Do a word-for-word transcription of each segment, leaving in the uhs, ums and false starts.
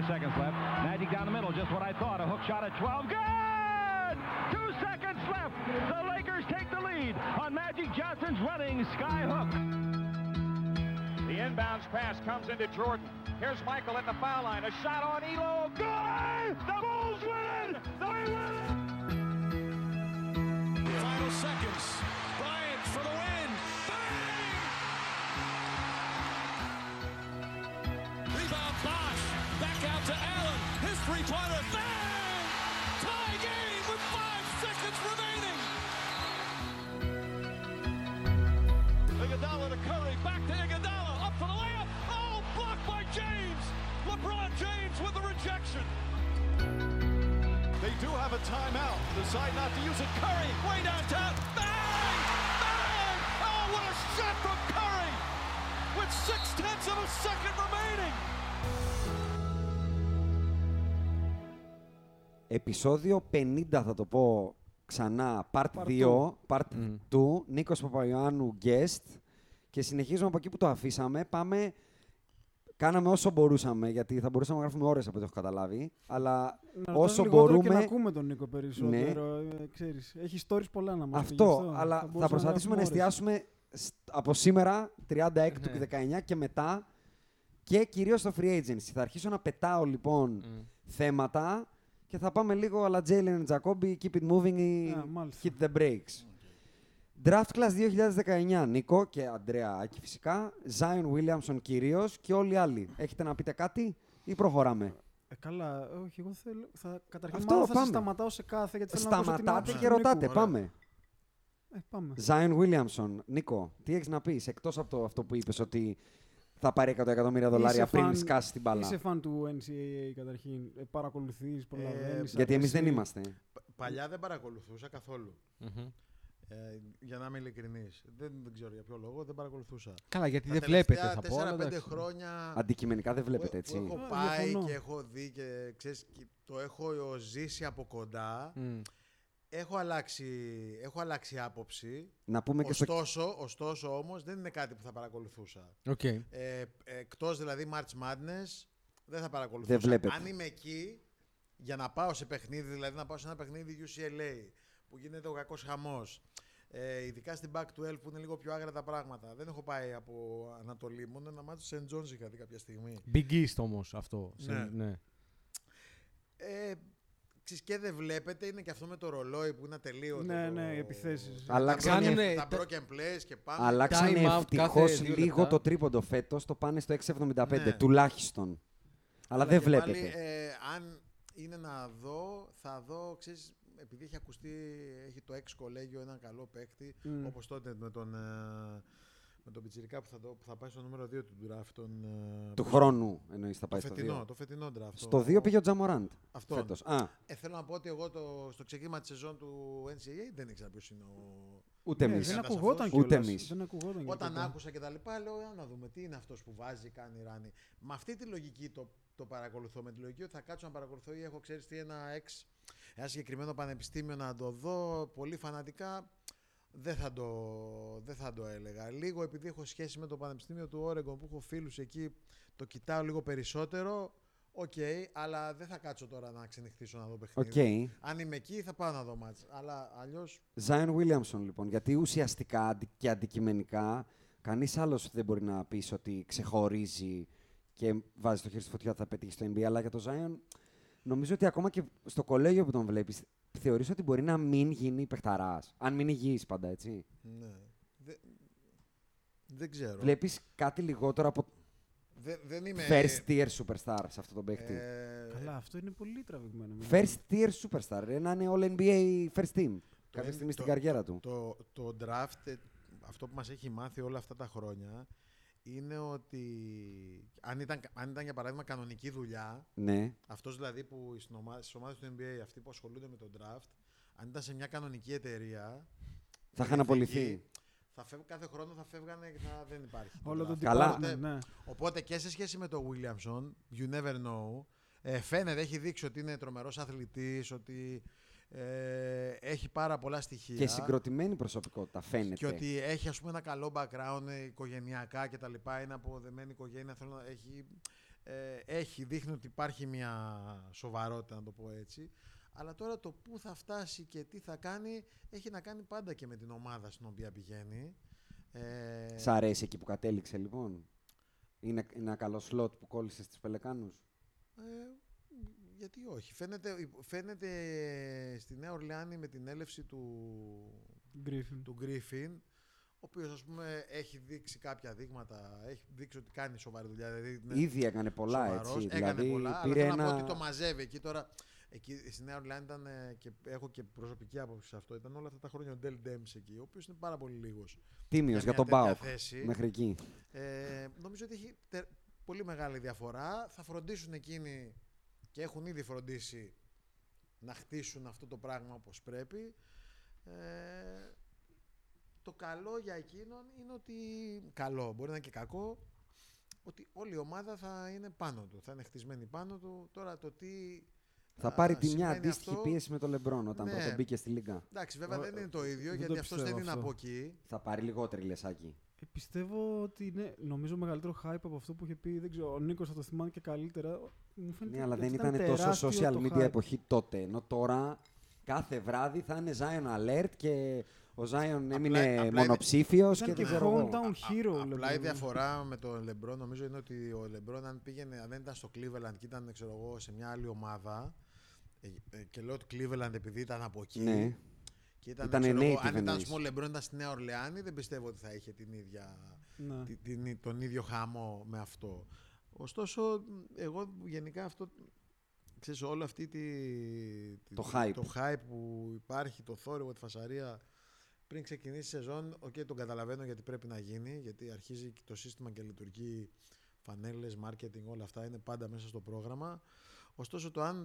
five seconds left. Magic down the middle, just what I thought. A hook shot at twelve. Good! Two seconds left. The Lakers take the lead on Magic Johnson's running sky hook. The inbounds pass comes into Jordan. Here's Michael at the foul line. A shot on Elo. Good! The Bulls win! They win! Final seconds. Bryant for the win. Bang! Rebound Bosh. Back out to Allen. His three-pointer. Bang! Tie game with five seconds remaining. Iguodala to Curry. Back to Iguodala. Up for the layup. Oh, blocked by James. LeBron James with the rejection. They do have a timeout. Decide not to use it. Curry way downtown. Bang! Bang! Oh, what a shot from Curry! With six tenths of a second remaining. Επεισόδιο πενήντα θα το πω ξανά. Part, part δύο, Part mm. δύο. Νίκος Παπαϊωάννου guest. Και συνεχίζουμε από εκεί που το αφήσαμε. Πάμε... Κάναμε όσο μπορούσαμε, γιατί θα μπορούσαμε να γράφουμε ώρες από ό,τι έχω καταλάβει. Αλλά να όσο μπορούμε. Και να ακούμε τον Νίκο περισσότερο. Ναι. Ξέρεις, έχει stories πολλά να μάθει. Αυτό, αυτό, αλλά θα, θα προσπαθήσουμε να, να εστιάσουμε από σήμερα, τριάντα έξι του δεκαεννιά και μετά. Και κυρίως στο free agency. Θα αρχίσω να πετάω λοιπόν mm. θέματα και θα πάμε λίγο αλλά Jalen Jacobi, keep it moving ή yeah, hit the brakes. Draft Class δύο χιλιάδες δεκαεννιά, Νίκο και Αντρέα Άκη φυσικά, Zion Williamson κυρίως και όλοι οι άλλοι. Έχετε να πείτε κάτι ή προχωράμε? Ε, καλά, όχι, εγώ θέλω, θα, καταρχήν Αυτό, μάλλον πάμε. θα σταματάω σε κάθε, γιατί θέλω Σταματάτε να ακούσω την και ρωτάτε, Νίκου. πάμε. Ε, πάμε. Zion Williamson, Νίκο, τι έχεις να πεις, εκτός από το, αυτό που είπες ότι θα πάρει εκατό εκατομμύρια δολάρια πριν φαν, σκάσει την μπάλα? Είσαι φαν του εν σι έι έι καταρχήν, ε, παρακολουθείς, προλαβαίνεις. Ε, γιατί εμείς δεν είμαστε. Παλιά δεν παρακολουθούσα καθόλου. Mm-hmm. Ε, για να είμαι ειλικρινής. Δεν, δεν ξέρω για ποιο λόγο, δεν παρακολουθούσα. Καλά, γιατί τα δεν βλέπετε, θα πω. τέσσερα πέντε χρόνια. Αντικειμενικά δεν βλέπετε, έτσι. Που έχω Α, πάει διαφωνώ. και έχω δει και ξέρεις, το έχω ζήσει από κοντά. Mm. Έχω αλλάξει, έχω αλλάξει άποψη. Να πούμε ωστόσο, και στο... ωστόσο όμως δεν είναι κάτι που θα παρακολουθούσα. Okay. Ε, εκτός δηλαδή March Madness δεν θα παρακολουθούσα. Δεν βλέπετε. Αν είμαι εκεί για να πάω σε παιχνίδι, δηλαδή να πάω σε ένα παιχνίδι γιου σι ελ έι που γίνεται ο κακός χαμός. Ε, ειδικά στην Back δώδεκα που είναι λίγο πιο άγρα τα πράγματα. Δεν έχω πάει από Ανατολή, μόνο ένα μάτσο Σεντ Τζόνς είχα δει κάποια στιγμή. Big East όμως αυτό. Ναι. ναι. Ε, και δεν βλέπετε, είναι και αυτό με το ρολόι που είναι ατελείωτο. Ναι, το... ναι, οι επιθέσεις. Αλλάξανε τα broken plays και πάμε. Αλλάξανε ευτυχώς λίγο το τρίποντο φέτος, το πάνε στο έξι εβδομήντα πέντε ναι. τουλάχιστον. Αλλά, Αλλά δεν βλέπετε. Πάλι, ε, αν είναι να δω, θα δω, ξέρεις, επειδή έχει ακουστεί, έχει το ex κολέγιο έναν καλό παίκτη, mm. όπως τότε με τον, με τον Πιτσιρικά που θα, το, που θα πάει στο νούμερο δύο του draft. Τον, του χρόνου εννοείς θα πάει το στο φετινό, δύο. Το φετινό draft. Στο δύο πήγε ο Τζαμοράντ φέτος. Α. Ε, θέλω να πω ότι εγώ το, στο ξεκίνημα της σεζόν του εν σι έι έι δεν ήξερα ποιος είναι ο... Ούτε εμείς. Δεν ακουγόταν Ούτε εμείς. Όταν άκουσα και τα λοιπά, λέω να δούμε τι είναι αυτός που βάζει, κάνει, ράνει. Με αυτή τη λογική το, το παρακολουθώ. Με τη λογική ότι θα κάτσω να παρακολουθώ ή έχω, ξέρεις τι, ένα ex, ένα συγκεκριμένο πανεπιστήμιο να το δω πολύ φανατικά, δεν θα το, δεν θα το έλεγα. Λίγο επειδή έχω σχέση με το Πανεπιστήμιο του Όρεγκον που έχω φίλους εκεί, το κοιτάω λίγο περισσότερο. Οκ, okay, αλλά δεν θα κάτσω τώρα να ξενυχτήσω να δω παιχνίδι. Okay. Αν είμαι εκεί θα πάω να δω μάτς, αλλά αλλιώς... Zion Williamson λοιπόν, γιατί ουσιαστικά και αντικειμενικά κανείς άλλος δεν μπορεί να πεις ότι ξεχωρίζει και βάζει το χέρι στη φωτιά ότι θα πετύχει στο N B A, αλλά για το Zion νομίζω ότι ακόμα και στο κολέγιο που τον βλέπεις θεωρείς ότι μπορεί να μην γίνει παιχταράς, αν μην υγιείς πάντα, έτσι. Ναι, Δε... δεν ξέρω. Βλέπεις κάτι λιγότερο από... Δε, δεν είμαι... First tier superstar σε αυτό τον παίκτη. Ε... Καλά, αυτό είναι πολύ τραβηγμένο. First tier superstar, να είναι all N B A first team. Κάποια στιγμή στην καριέρα του. Το, το, το draft, αυτό που μας έχει μάθει όλα αυτά τα χρόνια, είναι ότι αν ήταν, αν ήταν για παράδειγμα κανονική δουλειά, ναι. αυτός δηλαδή που στις ομάδες του N B A, αυτοί που ασχολούνται με το draft, αν ήταν σε μια κανονική εταιρεία, θα είχαν απολυθεί. Θα φεύγουν, κάθε χρόνο θα φεύγανε και θα δεν υπάρχει. Όλο το Καλά. Οπότε, ναι. οπότε και σε σχέση με το Williamson, you never know, ε, φαίνεται, έχει δείξει ότι είναι τρομερός αθλητής, ότι ε, έχει πάρα πολλά στοιχεία. Και συγκροτημένη προσωπικότητα, φαίνεται. Και ότι έχει ας πούμε ένα καλό background οικογενειακά και τα λοιπά, είναι από δεμένη οικογένεια, θέλω να έχει... Ε, έχει, δείχνει ότι υπάρχει μια σοβαρότητα, να το πω έτσι. Αλλά τώρα το πού θα φτάσει και τι θα κάνει έχει να κάνει πάντα και με την ομάδα στην οποία πηγαίνει. Ε, Σ' αρέσει εκεί που κατέληξε λοιπόν? Είναι ένα καλό σλότ που κόλλησε στις Πελεκάνους? Ε, γιατί όχι. Φαίνεται, φαίνεται στη Νέα Ορλεάνη με την έλευση του Griffin. του Griffin, ο οποίος ας πούμε έχει δείξει κάποια δείγματα, έχει δείξει ότι κάνει σοβαρή δουλειά. Δηλαδή, Ήδη έκανε πολλά, σοβαρός, έτσι. Έκανε δηλαδή, πολλά, πήρε αλλά θέλω ένα... να πω ότι το μαζεύει εκεί τώρα. Εκεί στη Νέα Ορλεάνη ήταν, και έχω και προσωπική άποψη σε αυτό, ήταν όλα αυτά τα χρόνια ο Ντέλ Ντέμς εκεί, ο οποίος είναι πάρα πολύ λίγος. Τίμιος για τον ΠΑΟΚ μέχρι εκεί. Ε, νομίζω ότι έχει τε, πολύ μεγάλη διαφορά. Θα φροντίσουν εκείνοι και έχουν ήδη φροντίσει να χτίσουν αυτό το πράγμα όπως πρέπει. Ε, το καλό για εκείνον είναι ότι, καλό, μπορεί να είναι και κακό, ότι όλη η ομάδα θα είναι πάνω του, θα είναι χτισμένη πάνω του. Τώρα το τι θα πάρει τη μια αντίστοιχη αυτό, πίεση με τον Λεμπρόν όταν ναι, πρώτο μπήκε στη Λίγκα. Εντάξει, βέβαια δεν είναι το ίδιο, δεν γιατί το αυτός δεν είναι αυτό. από εκεί. Θα πάρει λιγότερη λεσάκι. Ε, πιστεύω ότι είναι, νομίζω, μεγαλύτερο hype από αυτό που είχε πει. Δεν ξέρω, ο Νίκος θα το θυμάμαι και καλύτερα. Μου φαίνεται Ναι, αλλά ότι δεν ήταν ήταν τόσο social το media hype. εποχή τότε. Ενώ τώρα κάθε βράδυ θα είναι Zion alert και ο Zion έμεινε απλά μονοψήφιος ήταν και και δεν ξέρω εγώ. hometown hero. Α, απλά η λέμε. διαφορά με τον Λεμπρόν νομίζω είναι ότι ο Λεμπρόν αν, πήγαινε, αν δεν ήταν στο Cleveland και ήταν ξέρω εγώ, σε μια άλλη ομάδα, ε, ε, και λέω ότι Cleveland επειδή ήταν από εκεί, Ναι. και ήταν, Ήταν ξέρω εγώ, native αν ήταν εννοείς. ο Λεμπρόν ήταν στη Νέα Ορλεάνη, δεν πιστεύω ότι θα είχε την ίδια, Ναι. την, την, τον ίδιο χάμο με αυτό. Ωστόσο, εγώ γενικά αυτό, ξέρεις, όλο αυτή τη, τη- Το hype. το hype που υπάρχει, το θόρυβο, τη φασαρία πριν ξεκινήσει η σεζόν, okay, τον καταλαβαίνω γιατί πρέπει να γίνει, γιατί αρχίζει και το σύστημα και λειτουργεί, φανέλες, marketing, όλα αυτά είναι πάντα μέσα στο πρόγραμμα. Ωστόσο το αν,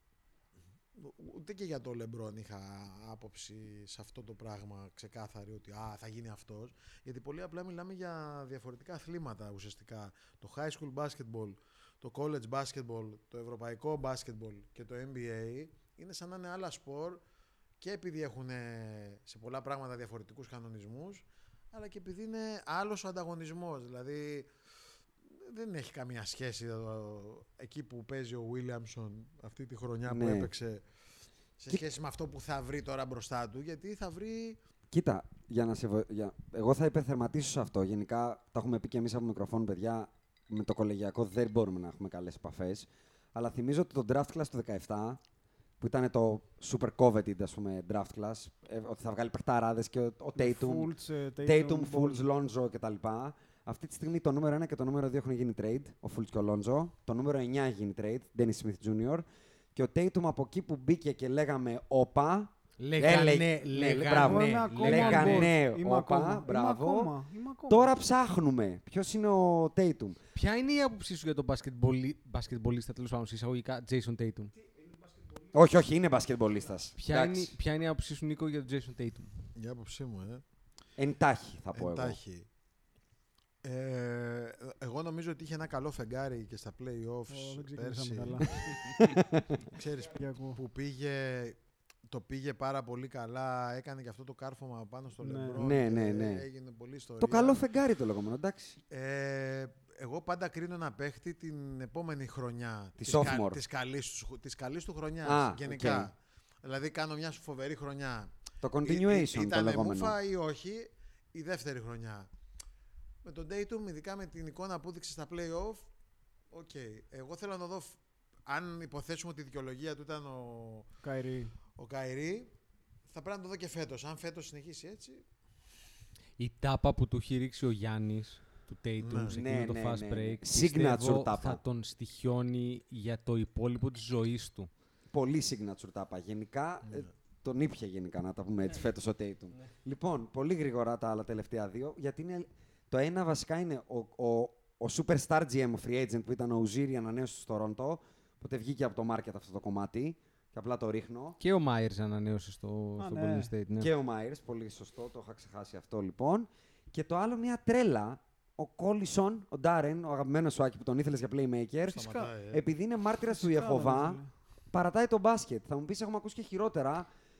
ούτε και για το LeBron είχα άποψη σε αυτό το πράγμα ξεκάθαρη ότι α, θα γίνει αυτός, γιατί πολύ απλά μιλάμε για διαφορετικά αθλήματα ουσιαστικά. Το high school basketball, το college basketball, το ευρωπαϊκό basketball και το N B A είναι σαν να είναι άλλα σπορ, και επειδή έχουν σε πολλά πράγματα διαφορετικούς κανονισμούς, αλλά και επειδή είναι άλλος ο ανταγωνισμός. Δηλαδή δεν έχει καμία σχέση εδώ, εκεί που παίζει ο Williamson αυτή τη χρονιά, Ναι. που έπαιξε, σε Και- σχέση με αυτό που θα βρει τώρα μπροστά του, γιατί θα βρει... Κοίτα, για να σε βο- για... εγώ θα υπερθερματίσω σε αυτό. Γενικά, τα έχουμε πει και εμείς από μικροφόνο, παιδιά, με το κολεγιακό δεν μπορούμε να έχουμε καλές επαφές. Αλλά θυμίζω ότι το draft class του δεκαεπτά, που ήταν το super coveted, ας πούμε, draft class, ε, ότι θα βγάλει παιχταράδες και ο, ο Tatum, Fultz, ε, Tatum, Ball. Fultz, Lonzo κτλ. Αυτή τη στιγμή το νούμερο ένα και το νούμερο δύο έχουν γίνει trade, ο Fultz και ο Lonzo. Το νούμερο εννιά έχει γίνει trade, Dennis Smith τζούνιορ. Και ο Tatum από εκεί που μπήκε και λέγαμε όπα, Λέγανε, Έλεγε- λέγανε, μπράβο, Εγώ είμαι ακόμα λέγανε, on board. ναι, Είμαι όπα, ακόμα. Είμαι μπράβο. ακόμα. Είμαι ακόμα. Τώρα ψάχνουμε. Ποιος είναι ο Tatum? Ποια είναι η άποψή σου για τον μπασκετμπολι... μπασκετμπολίστα, τέλος πάντων, εισαγωγικά, Jason Tatum? Όχι, όχι, είναι μπασκετμπολίστας. Ποια είναι, ποια είναι η άποψή σου, Νίκο, για τον Jason Tatum? Η άποψή μου, ε. Εντάχει, θα πω εγώ. Εντάχει. Ε, εγώ νομίζω ότι είχε ένα καλό φεγγάρι και στα play-offs Ω, δεν πέρσι. ξεκινήσαμε καλά. Ξέρεις, Για ακούω. που πήγε, το πήγε πάρα πολύ καλά, έκανε και αυτό το κάρφωμα πάνω στο Ναι. LeBron. Ναι, και ναι, ναι. Έγινε πολλή ιστορία. Το καλό φεγγάρι το λεγόμενο, εντάξει. Ε, εγώ πάντα κρίνω ένα παίχτη την επόμενη χρονιά. Τη της κα- sophomore. Της καλής, του- της καλής του χρονιάς, Α, γενικά. οκ. Δηλαδή κάνω μια φοβερή χρονιά. Το continuation το Ήταν λεγόμενο. μούφα ή όχι η δεύτερη χρονιά. Με τον Tatum, ειδικά με την εικόνα που έδειξε στα play-off, οκ. Okay. Εγώ θέλω να δω, φ- αν υποθέσουμε ότι η δικαιολογία του ήταν ο, Καϊρή. ο Καϊρή, θα πρέπει να το δω και φέτος. Αν φέτος συνεχίσει έτσι, Η τάπα που του έχει ρίξει ο Γιάννης του Tatum Ναι. σε Ναι, εκείνο το ναι, fast ναι, break, ναι. πιστεύω Signature τάπα. θα τον στοιχιώνει για το υπόλοιπο της ζωής του. Πολύ signature τάπα. Γενικά, Ναι. ε, τον ήπια γενικά, να τα πούμε έτσι, φέτος ο Tatum. Λοιπόν, πολύ γρήγορα τα άλλα τελευταία δύο, γιατί είναι, το ένα βασικά είναι ο, ο, ο superstar τζι εμ, ο free agent που ήταν ο Ουζίρι, ανανέωσε στο Toronto, οπότε βγήκε από το market αυτό το κομμάτι και απλά το ρίχνω. Και ο Myers ανανέωσε στο, Α, στο ναι. Golden State. Ναι. Και ο Myers, πολύ σωστό, το είχα ξεχάσει αυτό λοιπόν. Και το άλλο μια τρέλα, ο Κόλισον, ο Ντάρεν, ο αγαπημένος σου Άκη που τον ήθελες για playmaker, σταματάει. ε. επειδή είναι μάρτυρας του Φυσικά, Ιεχωβά, ρε φίλε. παρατάει το μπάσκετ. Θα μου πεις, έχουμε ακούσει και χειρότερα.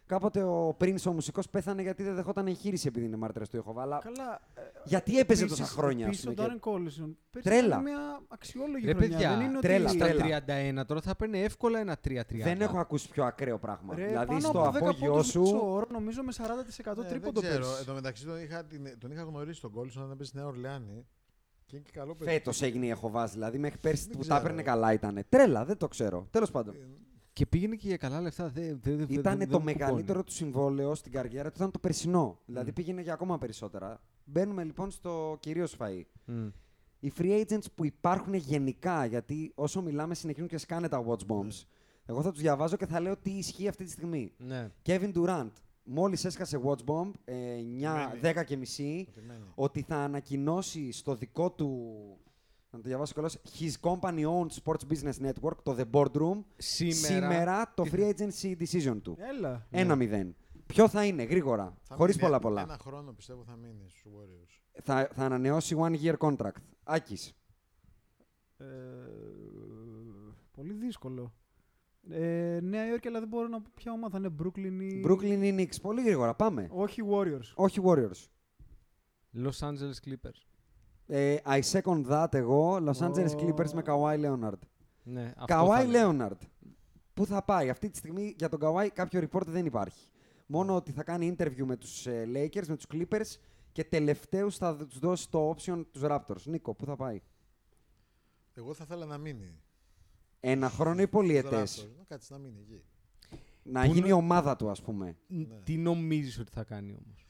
Κάποτε ο Prince, ο μουσικός, πέθανε γιατί δεν δεχόταν εγχείρηση επειδή είναι μάρτυρας του Ιεχωβά. Αλλά Καλά. γιατί έπαιζε Επίσης- τόσα χρόνια, ας επίσης πούμε. ο Darren και- Collison. πέρσι Τρέλα. έκανε μια αξιόλογη Ρε χρονιά. παιδιά, δεν είναι τρέλα, ότι... Στα τρέλα. τριάντα ένα τώρα θα παίρνει εύκολα ένα τρία τριάντα. Δεν έχω ακούσει πιο ακραίο πράγμα. Ρε, δηλαδή πάνω στο από δέκα απόγειό πόντους σου. μέσο όρο, νομίζω με σαράντα τοις εκατό Ναι, τρίποντο δεν ξέρω. πέρσι. Εν τω μεταξύ τον είχα, την- τον είχα γνωρίσει τον Κόλσον όταν έπαιζε στη Νέα Ορλεάνη. Και είναι και καλό παιδί. Φέτος έγινε η Ιεχωβάς, δηλαδή μέχρι πέρσι Δεν που τα ξέρω. έπαιρνε καλά ήταν. Τρέλα, δεν το ξέρω. Τέλος πάντων. Και πήγαινε και για καλά λεφτά. Δε, δε, δε, Ήταν δε, το δε μεγαλύτερο του συμβόλαιο στην καριέρα του, ήταν το περσινό. Δηλαδή Mm. πήγαινε για ακόμα περισσότερα. Μπαίνουμε λοιπόν στο κυρίως φαΐ. Mm. Οι free agents που υπάρχουν γενικά, γιατί όσο μιλάμε συνεχίζουν και σκάνε τα watch bombs. Εγώ θα τους διαβάζω και θα λέω τι ισχύει αυτή τη στιγμή. Ναι. Kevin Durant, μόλις έσκασε watch bomb, ε, εννιά Μένει. δέκα και μισή, Ότι μένει. ότι θα ανακοινώσει στο δικό του, να το διαβάσω καλώς, his company owned sports business network, το The Boardroom, Σήμερα, σήμερα το free agency decision του. Έλα. Ένα μηδέν. Ποιο θα είναι, γρήγορα, Θα χωρίς μείνει πολλά ένα- πολλά. Ένα χρόνο πιστεύω θα μείνει στους Warriors. Θα, θα ανανεώσει one year contract. Άκης. Ε, πολύ δύσκολο. Ε, Νέα Υόρκη, αλλά δεν μπορώ να πω ποια ομάδα είναι. Brooklyn ή... Brooklyn ή Knicks. Πολύ γρήγορα, πάμε. Όχι Warriors. Όχι Warriors. Los Angeles Clippers. Ε, I second that εγώ. Los Angeles Ω. Clippers με Kawhi Leonard. Ναι, αυτό Kawhi θα έλεγα. Leonard. Πού θα πάει. Αυτή τη στιγμή για τον Kawhi κάποιο report δεν υπάρχει. Μόνο ότι θα κάνει interview με τους ε, Lakers, με τους Clippers και τελευταίους θα τους δώσει το option τους Raptors. Νίκο, πού θα πάει. Εγώ θα ήθελα να μείνει. Ένα χρόνο ή Στους πολυετές. Raptors. Να κάτσει να μείνει εκεί. Να Πού γίνει είναι- η ομάδα του, ας πούμε. Τι νομίζεις ότι θα κάνει όμως.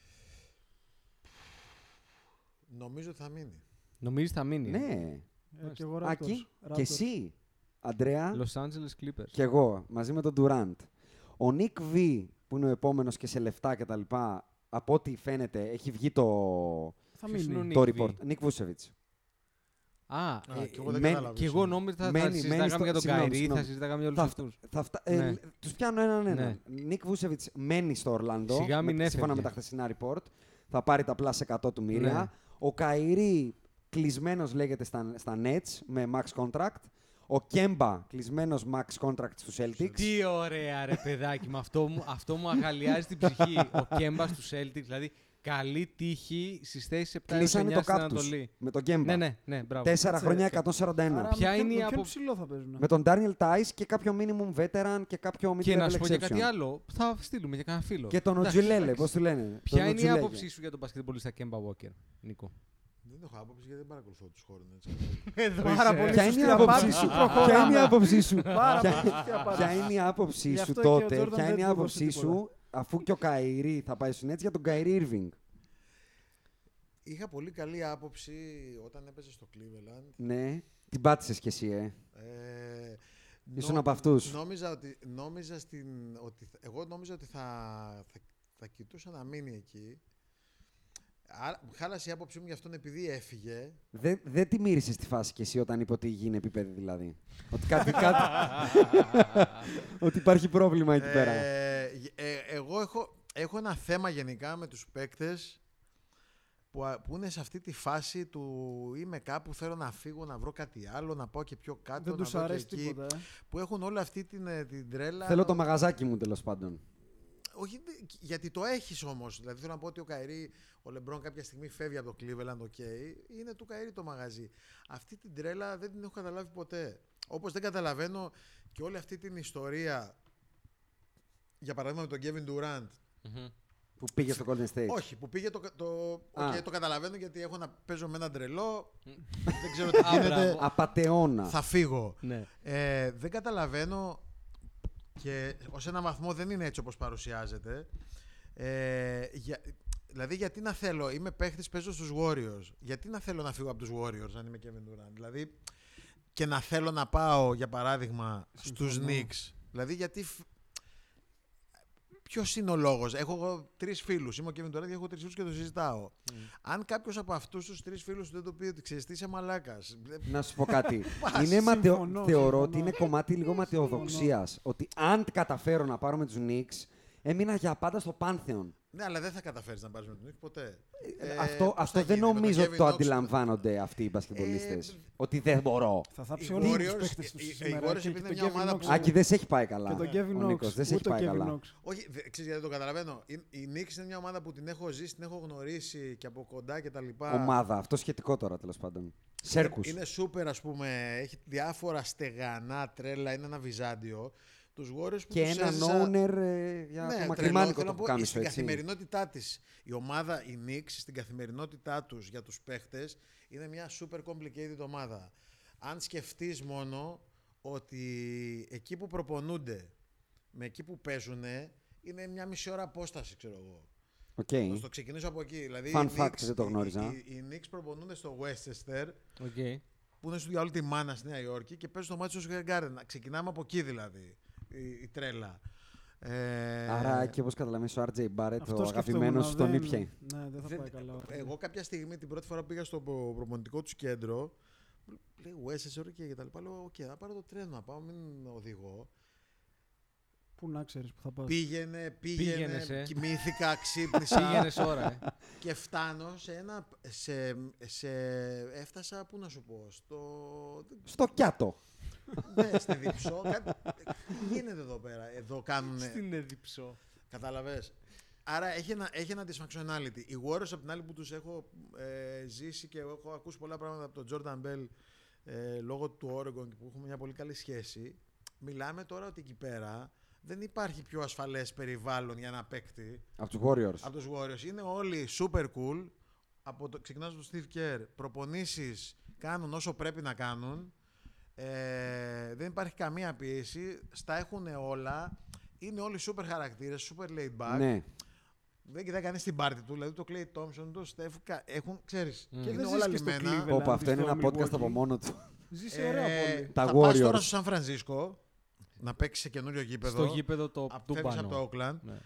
Νομίζω ότι θα μείνει. Νομίζεις θα μείνει. Ναι. Ε, και εγώ Raptors. Άκη. Raptors. Και εσύ, Αντρέα. Los Angeles Clippers. Και εγώ, μαζί με τον Durant. Ο Nick V, που είναι ο επόμενος και σε λεφτά κτλ., από ό,τι φαίνεται, έχει βγει το, Θα Ποιος είναι ο μείνει. Nick το V? report. Nick Vucevic. Α, Α, ε, κι εγώ δεν μεν- κατάλαβα. και εγώ νόμιζα θα, θα Μένει- συζητάγαμε μένει στο- για τον συγγνώμη, Καϊρή, θα συγγνώμη. συζητάγαμε για όλους Θα, αυτούς. θα φτα... Ναι. ε, τους πιάνω έναν έναν. Ναι. Nick Vucevic μένει στο Ορλάντο. Σιγά μην με- σύμφωνα με έφευγε. τα χθεσινά report. Θα πάρει τα plus εκατό του μοίρια. Ναι. Ο Καϊρή κλεισμένος λέγεται στα, στα Nets με max contract. Ο Κέμπα κλεισμένος max contract στους Celtics. Τι ωραία ρε παιδάκι, με αυτό μου, αυτό μου αγαλιάζει την ψυχή. Ο Κέμπα στους Celtics, δηλαδή καλή τύχη στις θέσεις επτά έως Κλείσανε εννιά το στην cap τους Ανατολή. με τον Κέμπα. Ναι, ναι, ναι, μπράβο. Τέσσερα Κάτσε, χρόνια ρε. εκατόν σαράντα ένα. Άρα Ποια με είναι ποιον- η με ποιον άποψη- ψηλό θα παίζουν. Με τον Daniel Tice και κάποιο minimum veteran και κάποιο Και να mid-level σου πω και exception. κάτι άλλο, θα στείλουμε για κανένα φίλο. Και τον Εντάξει, Οτζιλέλε, εντάξει. πώς του λένε. Ποια Τον είναι η Οτζιλέλε. άποψή σου για τον μπασκετμπολίστα Κέμπα Walker, Νίκο. Δεν έχω άποψη γιατί δεν παρακολουθώ τους χώρους. Εδώ Πάρα πολύ Ποια είναι η σωστή άποψη απάντηση, σου. προχωράμε. Ποια είναι η άποψή σου. Πάρα Ποια- πολύ σωστή απάντηση. Ποια είναι η άποψή Γι' σου αυτό και ο τότε, Jordan ποια δεν είναι η του άποψή έδωσε σου, αφού και ο Καϊρή θα πάει στους Nets, για τον Καϊρή Irving. Είχα πολύ καλή άποψη όταν έπαιζε στο Cleveland. Ναι, την πάτησες κι εσύ, ε. Ε, Ήσουν νο- από αυτούς. Νόμιζα ότι, νόμιζα στην, ότι θα- εγώ νόμιζα ότι θα, θα, θα κοιτούσα να μείνει εκεί. Άρα, χάλασε η άποψή μου για αυτόν επειδή έφυγε. Δεν δεν τη μύρισες τη φάση κι εσύ όταν είπε ότι γίνει επίπεδη δηλαδή. Ότι κάτι, κάτι... ότι υπάρχει πρόβλημα εκεί πέρα. Ε, ε, εγώ έχω, έχω ένα θέμα γενικά με τους παίκτες που, α- που είναι σε αυτή τη φάση του είμαι κάπου, θέλω να φύγω, να βρω κάτι άλλο, να πάω και πιο κάτω, Δεν να τους δω και αρέσει εκεί, τίποτα. ε. που έχουν όλη αυτή την, ε, την τρέλα. Θέλω το μαγαζάκι μου τέλος πάντων. Όχι, δε- γιατί το έχεις όμως. Δηλαδή θέλω να πω ότι ο Καϊρή, ο Λεμπρόν κάποια στιγμή φεύγει από το Cleveland, ok, είναι του Καϊρή το μαγαζί. Αυτή την τρέλα δεν την έχω καταλάβει ποτέ. Όπως δεν καταλαβαίνω και όλη αυτή την ιστορία, για παράδειγμα με τον Kevin Durant. Που πήγε στο Golden State. Όχι, που πήγε το, το, Α. okay, το καταλαβαίνω γιατί έχω να παίζω με έναν τρελό, δεν ξέρω τι γίνεται, μπράβο. Απατεώνα. θα φύγω. Ναι. Ε, δεν καταλαβαίνω και ως έναν βαθμό δεν είναι έτσι όπως παρουσιάζεται. Ε, για, δηλαδή γιατί να θέλω, είμαι παίχτης, παίζω στους Warriors. Γιατί να θέλω να φύγω από τους Warriors αν είμαι Kevin Durant. Δηλαδή και να θέλω να πάω για παράδειγμα στους Knicks. Δηλαδή γιατί... φ- Ποιος είναι ο λόγος. Έχω εγώ τρεις φίλους. Είμαι ο Kevin Durant και έχω τρεις φίλους και το συζητάω. Αν κάποιος από αυτούς τους τρεις φίλους δεν το πει ότι ξέρεις τι είσαι μαλάκας. Να σου πω κάτι. Πας, είναι ματαιο... συμφωνώ, Θεωρώ συμφωνώ. ότι είναι κομμάτι λίγο ματαιοδοξίας. Ότι αν καταφέρω να πάρω με τους Knicks, έμεινα για πάντα στο Πάνθεον. Ναι, αλλά δεν θα καταφέρεις να πάρεις με τον Knicks ποτέ. Ε, αυτό αυτό δεν νομίζω ότι το αντιλαμβάνονται αυτοί οι μπασκετμπολίστες. Ε, ότι δεν μπορώ. Θα θάψει όλους τους παίχτες τους σήμερα. Οι Warriors είναι μια ομάδα που... Άκη, δεν σε έχει πάει καλά. Και τον Kevin ο Νίκος, Knox. δεν σε έχει πάει καλά. Όχι, ξέρεις γιατί το καταλαβαίνω. Η Knicks είναι μια ομάδα που την έχω ζήσει, την έχω γνωρίσει και από κοντά κτλ. Ομάδα, αυτό σχετικό τώρα τέλος πάντων. Σέρκους. Είναι σούπερ, ας πούμε, έχει διάφορα στεγανά, τρέλα, είναι ένα Βυζάντιο. Τους Warriors που και τους έναν έζησα... owner ε, για ναι, το μακριμάνικο το που κάμισο, στην έτσι. καθημερινότητά της, η ομάδα, η Knicks, στην καθημερινότητά τους για τους παίχτες, είναι μια super complicated ομάδα. Αν σκεφτείς μόνο ότι εκεί που προπονούνται με εκεί που παίζουν είναι μια μισή ώρα απόσταση, ξέρω εγώ. Okay. Θα το ξεκινήσω από εκεί. Δηλαδή, Fun οι fact, Knicks, δεν το γνώριζα. Οι, οι, οι Knicks προπονούνται στο Westchester, okay. που είναι στο διάλογο τη μάνα στη Νέα Υόρκη και παίζουν το Madison Square Garden. Ξεκινάμε από εκεί δηλαδή, η, η τρέλα. Ε... Άρα και όπως καταλαβαίνεις ο Άρ Τζέι Barrett, ο αγαπημένος στον δεν... ήπια. Ναι, δεν θα δεν... πάει καλά. Εγώ κάποια στιγμή την πρώτη φορά που πήγα στο προπονητικό του κέντρο, λέει Westchester και τα λοιπά, λέω οκ, okay, θα πάρω το τρένο να πάω, μην οδηγώ. Πού να ξέρεις που θα πας. Πήγαινε, πήγαινε, Πήγαινες, ε. κοιμήθηκα, ξύπνησα. Πήγαινες ώρα, ε. Και φτάνω σε ένα, σε, σε, έφτασα, πού να σου πω, στο... Στο Κιάτο. Ναι, στη Διψό. Τι γίνεται εδώ πέρα, εδώ κάνουν... Στην Διψό. Κατάλαβες. Άρα έχει ένα, έχει ένα dysfunctionality. Οι Warriors από την άλλη που τους έχω ε, ζήσει και έχω ακούσει πολλά πράγματα από τον Jordan Bell ε, λόγω του Oregon και που έχουμε μια πολύ καλή σχέση. Μιλάμε τώρα ότι εκεί πέρα δεν υπάρχει πιο ασφαλές περιβάλλον για να παίκτη. Από τους Warriors. Από τους Warriors. Είναι όλοι super cool. Από το, ξεκινάς από τον Steve Kerr. Προπονήσεις κάνουν όσο πρέπει να κάνουν. Ε, δεν υπάρχει καμία πίεση. Στα έχουν όλα. Είναι όλοι super χαρακτήρες, super laid back. Ναι. Δεν κοιτάει κανείς την πάρτι του. Δηλαδή το Clay Thompson, το Steph, έχουν, ξέρεις, Mm. και είναι δεν όλα ζεις και στο λιμένα. Cleveland, Όπα, αυτό είναι ένα στο podcast Milwaukee. από μόνο του. Ζήσει ωραία πολύ. Τα θα Warriors. πας τώρα στο Σαν Φρανσίσκο να παίξεις σε καινούριο γήπεδο. Στο γήπεδο το του Φεύγεις πάνω. από το Oakland. Ναι.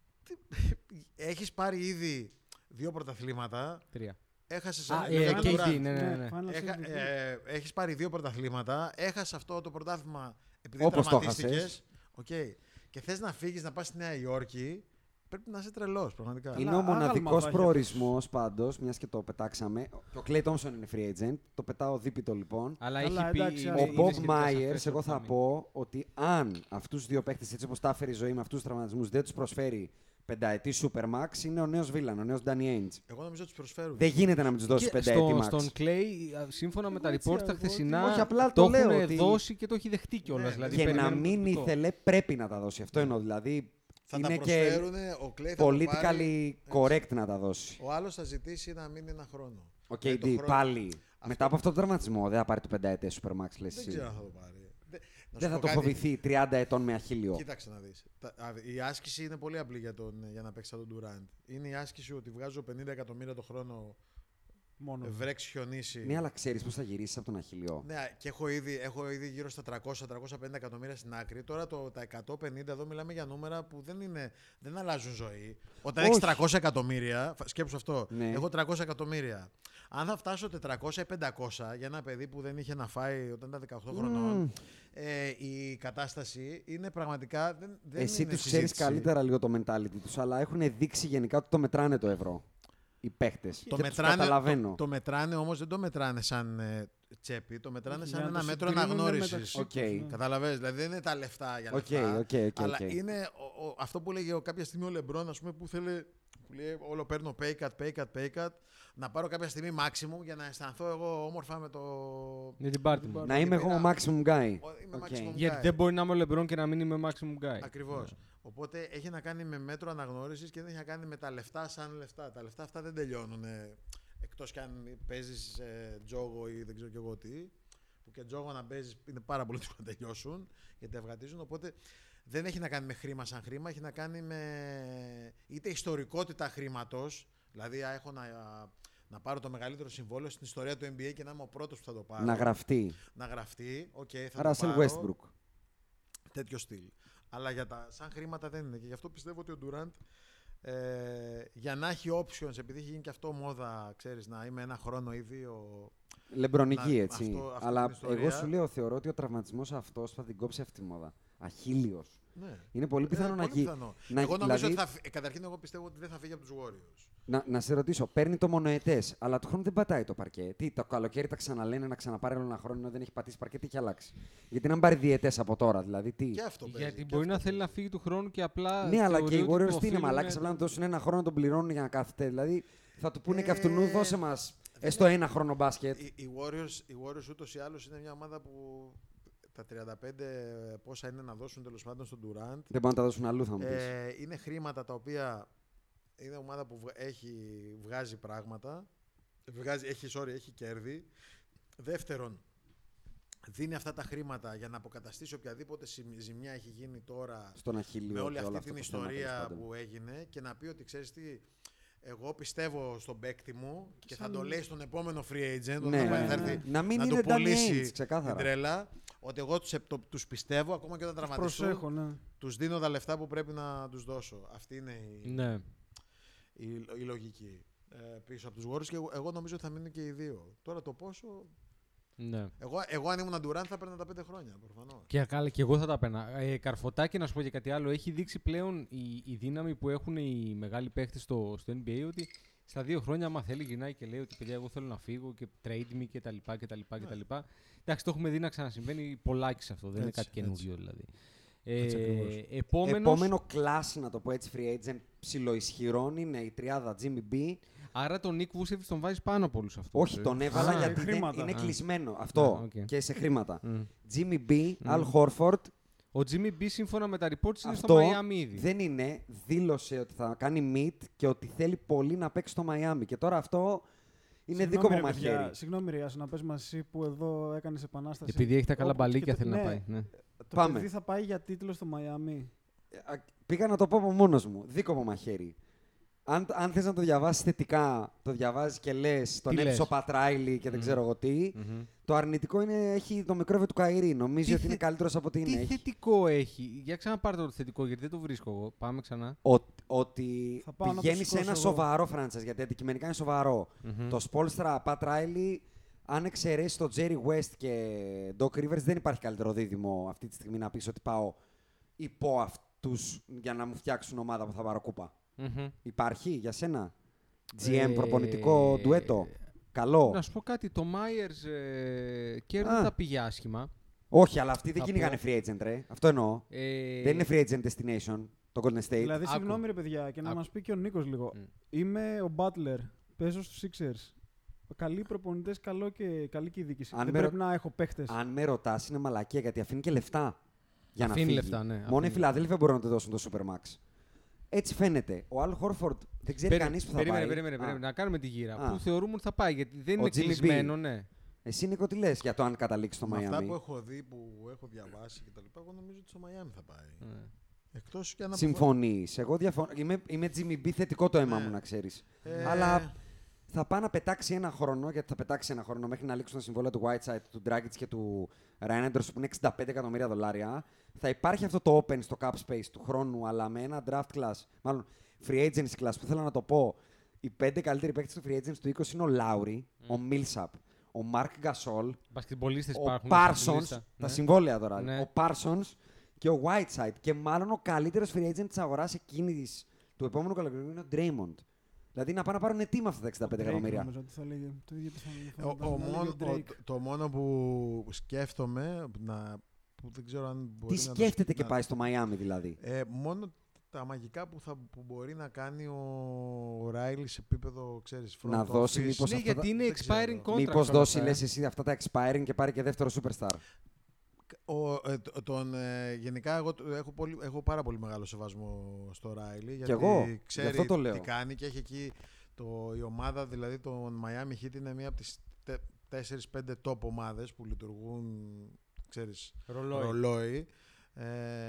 Έχεις πάρει ήδη δύο πρωταθλήματα. Τρία. Έχασες Α, ένα ε, με τον και Durant. εκεί, ναι, ναι, ναι. Final Έχα, Fantasy. ε, έχεις πάρει δύο πρωταθλήματα. Έχασες αυτό το πρωτάθλημα επειδή Όπως το τραυματίστηκες. Okay. Και θες να φύγεις να πας στη Νέα Υόρκη. Πρέπει να είσαι τρελός, πραγματικά. Είναι Αλλά ο άγαλμα μοναδικός θα έχει προορισμός πάντως, μιας και το πετάξαμε. Και ο Clay Thompson είναι free agent. Το πετάω δίπιτο λοιπόν. Αλλά Καλά, έχει πει. εντάξει, είναι- Ο είναι Bob σχετικά Myers, σαφές εγώ ότι θα μείνει. πω ότι αν αυτούς τους δύο παίκτες, έτσι όπως τα έφερε η ζωή με αυτούς τους τραυματισμούς, δεν τους προσφέρει πενταετή Supermax, είναι ο νέος Βίλαν, ο νέος Danny Ainge. Εγώ νομίζω ότι τους προσφέρουν. Δεν γίνεται να μην τους δώσει Και πενταετή στο- Max. Στον Clay, σύμφωνα με τα έτσι, report τα εγώ- χθεσινά, Όχι, απλά το το λέω έχουν ότι- δώσει και το έχει δεχτεί κιόλας. Ναι, δηλαδή, Και να περιμένουμε μην το θετικό. ήθελε, πρέπει να τα δώσει. Αυτό εννοώ. Δηλαδή θα τα είναι και προσφέρουν, ο Clay θα το politically πάρει, correct να τα δώσει. ο άλλος θα ζητήσει να μείνει ένα χρόνο. Ο Με κέι το ντι χρόνο- πάλι. Μετά από αυτό το τραυματισμό δεν θα πάρει το πενταετέ Supermax, λες Δεν εσύ. ξέρω αν θα το πάρει. Δεν, να Δεν σου θα πω το κάτι. φοβηθεί τριάντα ετών με αχίλιο. Κοίταξε να δεις. Τα- α, Η άσκηση είναι πολύ απλή για, τον, για να παίξει σαν τον Durant. Είναι η άσκηση ότι βγάζω πενήντα εκατομμύρια το χρόνο, Μόνο. βρέξει, χιονίσει. Ναι, αλλά ξέρεις πώς θα γυρίσεις από τον αχίλιο. Ναι, και έχω ήδη, έχω ήδη γύρω στα τριακόσια με τριακόσια πενήντα εκατομμύρια στην άκρη. Τώρα το, τα εκατόν πενήντα εδώ μιλάμε για νούμερα που δεν, είναι, δεν αλλάζουν ζωή. Όταν Όχι. έχεις τριακόσια εκατομμύρια, φα- σκέψου αυτό. Ναι. Έχω τριακόσια εκατομμύρια. Αν θα φτάσω τετρακόσια ή πεντακόσια για ένα παιδί που δεν είχε να φάει όταν ήταν δεκαοκτώ χρονών, ε, η κατάσταση είναι πραγματικά. Δεν, δεν Εσύ είναι τους ξέρεις συζήτηση. καλύτερα λίγο το mentality τους, αλλά έχουν δείξει γενικά ότι το μετράνε το ευρώ. Οι παίχτες. Το Και τους μετράνε, καταλαβαίνω. το, το μετράνε όμως δεν το μετράνε σαν ε, τσέπη, το μετράνε σαν Για να ένα το μέτρο συγκρίνουν αναγνώρισης. μεταξύ Οκ. τους, ναι. Καταλαβαίνεις, δηλαδή δεν είναι τα λεφτά για Οκ, λεφτά. οκ, οκ, αλλά οκ. είναι ο, ο, αυτό που λέγε ο, κάποια στιγμή ο Λεμπρόν, ας πούμε, που θέλει, που λέει όλο παίρνω pay cut, pay cut, pay cut, να πάρω κάποια στιγμή maximum για να αισθανθώ εγώ όμορφα με το... Με την πάρτι μου. Να είμαι εγώ ο maximum guy. Ο- είμαι Οκ. maximum Γιατί guy. δεν μπορεί να είμαι ο Λεμπρόν και να μην είμαι maximum guy. Ακριβώς. Ναι. Οπότε έχει να κάνει με μέτρο αναγνώρισης και δεν έχει να κάνει με τα λεφτά σαν λεφτά. Τα λεφτά αυτά δεν τελειώνουν. Εκτός κι αν παίζεις ε, τζόγο ή δεν ξέρω κι εγώ τι. Που και τζόγο να παίζεις είναι πάρα πολύ δύσκολο να τελειώσουν γιατί αυγατίζουν. Οπότε δεν έχει να κάνει με χρήμα σαν χρήμα. Έχει να κάνει με είτε ιστορικότητα χρήματος. Δηλαδή, α, έχω να, να πάρω το μεγαλύτερο συμβόλαιο στην ιστορία του N B A και να είμαι ο πρώτος που θα το πάρω. Να γραφτεί. Να γραφτεί. Okay, θα το Russell πάρω. Westbrook. Τέτοιο στυλ. Αλλά για τα σαν χρήματα δεν είναι. Και γι' αυτό πιστεύω ότι ο Durant ε, για να έχει options, επειδή έχει γίνει και αυτό μόδα, ξέρεις, να είμαι ένα χρόνο ή δύο Λεμπρονική, Να- έτσι. αυτό- αυτή Αλλά την ιστορία. εγώ σου λέω, θεωρώ ότι ο τραυματισμός αυτός θα την κόψει αυτή τη μόδα. Αχίλιος. Ναι. Είναι πολύ πιθανό Ε, να πολύ γι- πιθανό. να- Εγώ νομίζω δηλαδή- ότι θα, φυ- καταρχήν εγώ πιστεύω ότι δεν θα φύγει από τους Warriors. Να, να σε ρωτήσω, παίρνει το μονοετές, αλλά του χρόνου δεν πατάει το παρκέ. Τι, το καλοκαίρι τα ξαναλένε να ξαναπάρει άλλο ένα χρόνο, ενώ δεν έχει πατήσει παρκέ, τι έχει αλλάξει. Γιατί να μην πάρει διετές από τώρα, δηλαδή τι. Και αυτό παίζει. Γιατί και μπορεί αυτό να θέλει να παίζει. φύγει του χρόνου και απλά. Ναι, αλλά και οι θεωρεί ότι Warriors του τι είναι οφείλουν- μαλάκες, απλά να του δώσουν ένα χρόνο να τον πληρώνουν για να κάθεται. Δηλαδή θα του πούνε Ε, και αυτού νου, δώσε μα έστω ένα χρόνο μπάσκετ. Οι, οι, Warriors, οι Warriors ούτως ή άλλως είναι μια ομάδα που τα τριάντα πέντε πόσα είναι να δώσουν τέλος πάντων στον Durant. Δεν μπορούν να τα δώσουν αλλού, θα μου πει. Ε, είναι χρήματα τα οποία είναι ομάδα που βγα- έχει, βγάζει πράγματα. Βγάζει, έχει, sorry, έχει κέρδη. Δεύτερον, δίνει αυτά τα χρήματα για να αποκαταστήσει οποιαδήποτε συμ- ζημιά έχει γίνει τώρα Στον Αχίλιο. με όλη και όλο αυτή αυτό την το θέμα, τέλος ιστορία πάντων. που έγινε και να πει ότι ξέρεις τι, εγώ πιστεύω στον παίκτη μου και θα σαν- το λέει στον επόμενο free agent όταν Ναι, θα πάει, ναι, θα ναι. έρθει Να μην να είναι του Danny πουλήσει Ainge, ξεκάθαρα. την τρέλα, ότι εγώ τους, το, τους πιστεύω ακόμα και όταν τραυματιστούν, Προσέχω, ναι. τους δίνω τα λεφτά που πρέπει να τους δώσω. Αυτή είναι η, Ναι. η, η λογική ε, πίσω από τους Warriors και εγώ, εγώ νομίζω ότι θα μείνουν και οι δύο. Τώρα το πόσο... Ναι. Εγώ, εγώ αν ήμουν Durant θα παίρνα τα πέντε χρόνια, προφανώς. Και, καλά, και εγώ θα τα παίρνα. Ε, Καρφωτάκι, να σου πω και κάτι άλλο. Έχει δείξει πλέον η, η δύναμη που έχουν οι μεγάλοι παίχτες στο, στο N B A ότι στα δύο χρόνια, άμα θέλει, γυρνάει και λέει ότι παιδιά, εγώ θέλω να φύγω και trade me κτλ. κτλ, κτλ. Εντάξει, το έχουμε δει να ξανασυμβαίνει πολλάκι σε αυτό. Δεν είναι Έτσι, κάτι καινούριο δηλαδή. Έτσι ακριβώς. Ε, επόμενος, Επόμενο class, να το πω έτσι, free agent ψιλοισχυρών είναι η τριάδα Jimmy B. άρα τον Nick Vucevic τον βάζεις πάνω από όλους αυτούς. Όχι, ε. τον έβαλα Α, γιατί δεν, χρήματα. είναι Α. κλεισμένο. Αυτό Α, οκ. και σε χρήματα. Μμ. Jimmy B, Μμ. Al Horford. Ο Jimmy B σύμφωνα με τα reports είναι Αυτό στο Miami ήδη. δεν είναι. Δήλωσε ότι θα κάνει meet και ότι θέλει πολύ να παίξει στο Miami. Και τώρα αυτό είναι Συγγνώμη, δίκοπο ρε, παιδιά, μαχαίρι. Συγγνώμη, Ριάσο, να πες μας εσύ που εδώ έκανες επανάσταση. Επειδή έχει τα καλά Όπου- μπαλίκια και το- θέλει να ναι, πάει. Ναι. Το Πάμε. παιδί θα πάει για τίτλο στο Μαϊάμι. Α, Πήγα να το πω από μόνος μου. Δίκοπο μαχαίρι. Αν, αν θες να το διαβάσεις θετικά, το διαβάζεις και λες τον Τι έψω λες? Πατράιλι και δεν Μμ. ξέρω εγώ τι. Μμμ. Το αρνητικό είναι έχει το μικρόβιο του Καϊρή. Νομίζει Τι ότι θε- είναι καλύτερος από ό,τι Τι είναι. Έχει- θετικό έχει. Για ξαναπάρτε το θετικό, γιατί δεν το βρίσκω εγώ. Πάμε ξανά. Ο- ότι Θα πάω να το πηγαίνει σε σηκώσω ένα εγώ. σοβαρό franchise, γιατί αντικειμενικά είναι σοβαρό. Μμμ. Το Spolstra, Pat Riley, αν εξαιρέσει το Jerry West και Doc Rivers, δεν υπάρχει καλύτερο δίδυμο αυτή τη στιγμή να πεις ότι πάω υπό αυτούς για να μου φτιάξουν ομάδα που θα πάρω κούπα. Μμμ. Υπάρχει για σένα τζι εμ Ε, προπονητικό ντουέτο. Καλό. Να σου πω κάτι. Το Myers ε, κέρδη Α. δεν τα πήγε άσχημα. Όχι, αλλά αυτοί δεν Θα κυνηγάνε πω- free agent, ρε. Αυτό εννοώ. Ε, Δεν είναι free agent destination το Golden State. Δηλαδή, Άκου. συγγνώμη ρε παιδιά, και να Άκου. μας πει και ο Νίκος λίγο. Μμ. Είμαι ο Butler, παίζω στους Sixers. Καλοί προπονητές, καλό και καλή και η διοίκηση. Αν Δεν με πρέπει ρω- να έχω παίχτες. Αν με ρωτά, είναι μαλακία γιατί αφήνει και λεφτά για Αφήνει να φύγει. λεφτά, ναι, Μόνο αφήνει. οι Φιλαδέλφια μπορούν να του δώσουν το Supermax. Έτσι φαίνεται. Ο Al Horford δεν ξέρει περί- κανεί που θα περίμενε, πάει. Περίμενε, Α, περίμενε, να κάνουμε τη γύρα. Α. Που θεωρούμε ότι θα πάει, γιατί δεν Ο είναι Jimmy B. κλεισμένο, ναι. Εσύ Νίκο, τι λες για το αν καταλήξει στο Με αυτά που Miami. έχω δει, που έχω διαβάσει κτλ. Εγώ νομίζω ότι στο Miami θα πάει. Ναι. Εκτός και αν Συμφωνεί. Εγώ διαφωνώ. Είμαι, είμαι Jimmy B, θετικό το αίμα Ναι. μου να ξέρει. Ε, Αλλά θα πάει να πετάξει ένα χρόνο, γιατί θα πετάξει ένα χρόνο μέχρι να λήξουν τα συμβόλαια του Whiteside, του Dragic και του Ryan Anderson που είναι εξήντα πέντε εκατομμύρια δολάρια. Θα υπάρχει αυτό το open στο cap space του χρόνου, αλλά με ένα draft class, μάλλον free agency class που θέλω να το πω. Οι πέντε καλύτεροι παίκτες του free agency του είκοσι είναι ο Lowry, ο Millsap, ο Mark Gasol, Μπασκετμπολίστες ο υπάρχουν. Parsons, στην λίστα. τα Ναι. συμβόλαια τώρα, Ναι. ο Parsons και ο Whiteside. Και μάλλον ο καλύτερος free agent της αγοράς εκείνης του επόμενου καλοκαιριού είναι ο Draymond. Δηλαδή να πάνε να πάρουν ετοίμα αυτά τα εξήντα πέντε Drake εκατομμύρια. νομίζω ότι θα λέγε. Το ίδιο πιθανό- Ο, ο, θα λέγε μόνο, ο Drake. ο- το μόνο που σκέφτομαι, να, που δεν ξέρω αν μπορεί Τι να το σκέφτεται σκ- και να- πάει στο Miami δηλαδή. Ε, μόνο τα μαγικά που, θα, που μπορεί να κάνει ο Ράιλι σε επίπεδο, ξέρεις, front Να δώσει office. μήπως Ναι, αυτά γιατί τα- είναι δεν ξέρω. expiring contract. Μήπως όλα δώσει, αυτά, ε. λες εσύ, αυτά τα expiring και πάρει και δεύτερο superstar. Ο, ε, τ- τον, ε, γενικά, εγώ το- έχω, πολύ, έχω πάρα πολύ μεγάλο σεβασμό στο Ράιλι. Γιατί εγώ, γι' ξέρει αυτό το λέω. τι κάνει και έχει εκεί το, η ομάδα, δηλαδή το Miami Heat είναι μία από τις τέσσερις πέντε top ομάδες που λειτουργούν, ξέρεις, Ρολόι. ρολόι. Ε,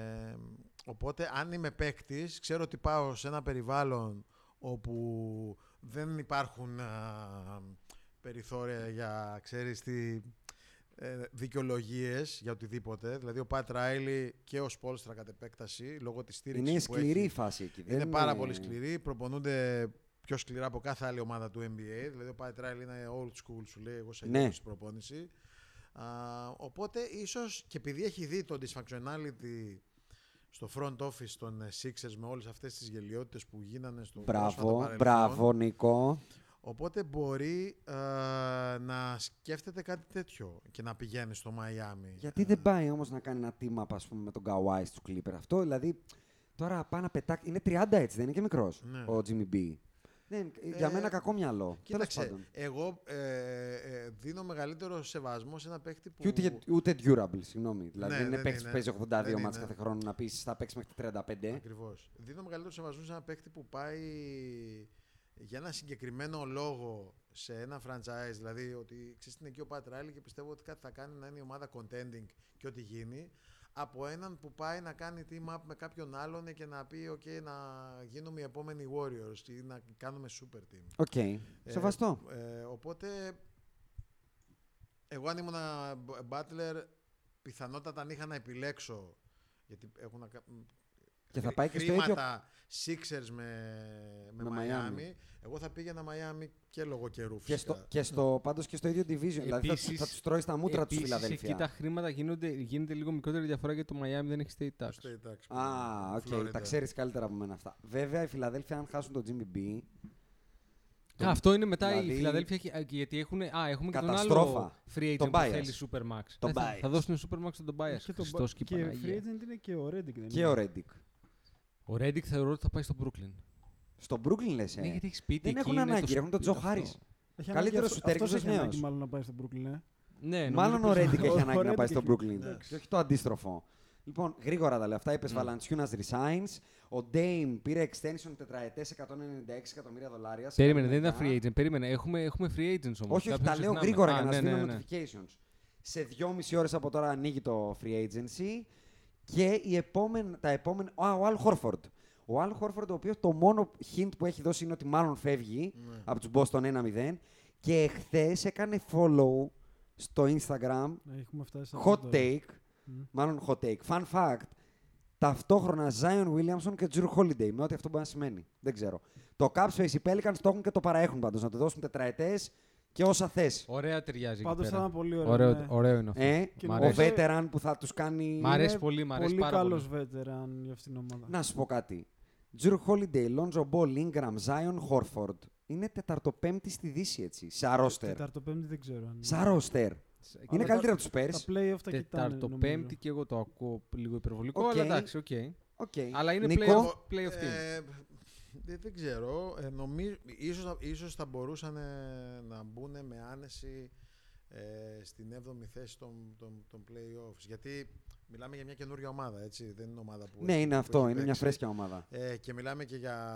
οπότε αν είμαι παίκτης, ξέρω ότι πάω σε ένα περιβάλλον όπου δεν υπάρχουν α, περιθώρια για, ξέρεις τι, ε, δικαιολογίες για οτιδήποτε. Δηλαδή ο Πατ Ράιλι και ο Σπόλστρα κατ' επέκταση, λόγω της στήριξης Είναι που σκληρή η έχει, φάση εκεί. είναι δεν πάρα πολύ σκληροί, προπονούνται πιο σκληρά από κάθε άλλη ομάδα του N B A. Δηλαδή ο Pat Riley είναι old school, σου λέει, εγώ σε Ναι. ναι. προπόνηση. Α, οπότε ίσως και επειδή έχει δει το dysfunctionality στο front office των Sixers με όλες αυτές τις γελιότητες που γίνανε στο πρόσφατο Μπράβο, παρελθόν, μπράβο Νίκο. οπότε μπορεί α, να σκέφτεται κάτι τέτοιο και να πηγαίνει στο Μαϊάμι. Γιατί δεν πάει όμως να κάνει ένα team up, ας πούμε, με τον Kawhi στους Clippers. Αυτό δηλαδή τώρα πάει να πετάξει. Είναι τριάντα έτσι, δεν είναι και μικρός Ναι. ο Jimmy B. Δεν, για Ε, μένα κακό μυαλό. Τέλος Κοίταξε, πάντων. εγώ ε, ε, δίνω μεγαλύτερο σεβασμό σε ένα παίχτη που... Και ούτε, ούτε durable, συγγνώμη. Δηλαδή Ναι, δεν είναι δεν παίκτη που είναι. παίζει ογδόντα δύο Δεν μάτς είναι. κάθε χρόνο να πει θα παίξει μέχρι τριάντα πέντε. Ακριβώς. Δίνω μεγαλύτερο σεβασμό σε ένα παίχτη που πάει για ένα συγκεκριμένο λόγο σε ένα franchise. Δηλαδή ότι ξέρεις είναι εκεί ο Pat Riley και πιστεύω ότι κάτι θα κάνει να είναι η ομάδα contending και ό,τι γίνει. Από έναν που πάει να κάνει team up με κάποιον άλλον και να πει OK, να γίνουμε οι επόμενοι Warriors ή να κάνουμε super team. Οκ. Ε, Σεβαστό. Ε, οπότε, εγώ αν ήμουν Butler, πιθανότατα αν είχα να επιλέξω, γιατί έχουν να, Και θα πάει και στο χρήματα Sixers με, με, Με Miami, Miami. εγώ θα πήγαινα Miami και λόγω καιρού Και φυσικά. στο, και στο, πάντως και στο ίδιο division. Δηλαδή θα, Επίσης- θα τους τρώει στα μούτρα τους Επίσης, εκεί Φιλαδέλφια. τα χρήματα γίνονται, γίνεται λίγο μικρότερη διαφορά γιατί το Miami δεν έχει state tax. Στο State Tax, Α, οκ, Φλόριντα. τα ξέρεις καλύτερα από μένα αυτά. Βέβαια, οι Φιλαδέλφια, αν χάσουν τον Jimmy B, Α, αυτό είναι μετά δηλαδή- η Φιλαδέλφια έχει- α, γιατί έχουν. Α, έχουμε και τον Καταστρόφα. άλλο free agent Τον που Bias. θέλει Supermax. Τον Ε, θα, Bias. θα δώσουν Supermax στον Bias. Και, το, Χριστός και, και, και Παναγία. free agent είναι και ο Reddick. Δεν και είναι. ο Ρέντικ. Ο Reddick θεωρώ ότι θα πάει στο Brooklyn. Στο Brooklyn λες, ε. Ναι, γιατί έχει σπίτι. Δεν εκεί, έχουν είναι ανάγκη, το έχουν τον σπίτι Τζο Χάρις. αυτό. Έχει Καλύτερος ανάγκη, σουτέρ αυτός και έχει νέος. ανάγκη μάλλον να πάει στο Brooklyn. Ε. Ναι, νομίζω Μάλλον ο πως- Ρέντικ έχει ο ανάγκη να Reddick πάει στο έχει- Brooklyn. Ναι. Και όχι το αντίστροφο. Λοιπόν, γρήγορα τα λέω αυτά. Είπες Mm. Valanciunas resigns. Ο Dame πήρε extension τετραετές εκατόν ενενήντα έξι εκατομμύρια δολάρια. σε Περίμενε, κάποια δεν ήταν μεριά. free agent. Περίμενε, έχουμε, έχουμε free agents όμως. Όχι, όχι, Κάποιους τα λέω ξεχνάμε. γρήγορα Α, για να ναι, στείλω ναι, ναι. notifications. Σε δυόμιση ώρες από τώρα ανοίγει το free agency και η επόμενη, τα επόμενα... Α, ο Al Horford. Ο Al Horford, ο οποίος το μόνο hint που έχει δώσει είναι ότι μάλλον φεύγει Ναι. από τους Boston ένα μηδέν και εχθές έκανε follow στο Instagram Ναι, έχουμε φτάσει σε hot αυτό τώρα. take, Μμ. μάλλον hot take, fun fact, ταυτόχρονα Zion Williamson και Drew Holiday, με ό,τι αυτό μπορεί να σημαίνει. Δεν ξέρω. Το Caps Space οι Pelicans το έχουν και το παραέχουν πάντως, να του δώσουν τετραετές και όσα θες. Ωραία ταιριάζει. εκεί Πάντως θα πέρα. ήταν πολύ ωραίο. Ωραίο, ναι. ωραίο είναι αυτό. Ε, Και Μ' ο αρέσει. veteran που θα τους κάνει... Μ' αρέσει Είναι πολύ, μ' αρέσει πολύ πάρα καλός πολύ. veteran για αυτήν την ομάδα. Να σου πω κάτι. Drew Holiday, Lonzo Ball, Ingram, Zion, Horford. Είναι τεταρτοπέμπτη στη Δύση, έτσι. Σαν ρόστερ. Τεταρτοπέμπτη δεν ξέρω. αν Σαν ρόστερ. Είναι Αλλά καλύτερα από τους Τα Spurs. play-off τα κοιτάνε. Τετάρτο, νομίζω. πέμπτη και εγώ το ακούω λίγο υπερβολικό, Οκ. αλλά εντάξει, οκ. Οκ. Αλλά είναι Νίκο, playoff, playoff team. Ε, δεν, δεν ξέρω. Ε, νομίζω, ίσως, θα- ίσως θα μπορούσαν ε, να μπουν με άνεση ε, στην έβδομη θέση των, των, των play-offs. Γιατί μιλάμε για μια καινούργια ομάδα, έτσι. Δεν είναι ομάδα που... ναι, έχει- είναι που αυτό. έχει Είναι μια παίξει. φρέσκια ομάδα. Ε, και μιλάμε και για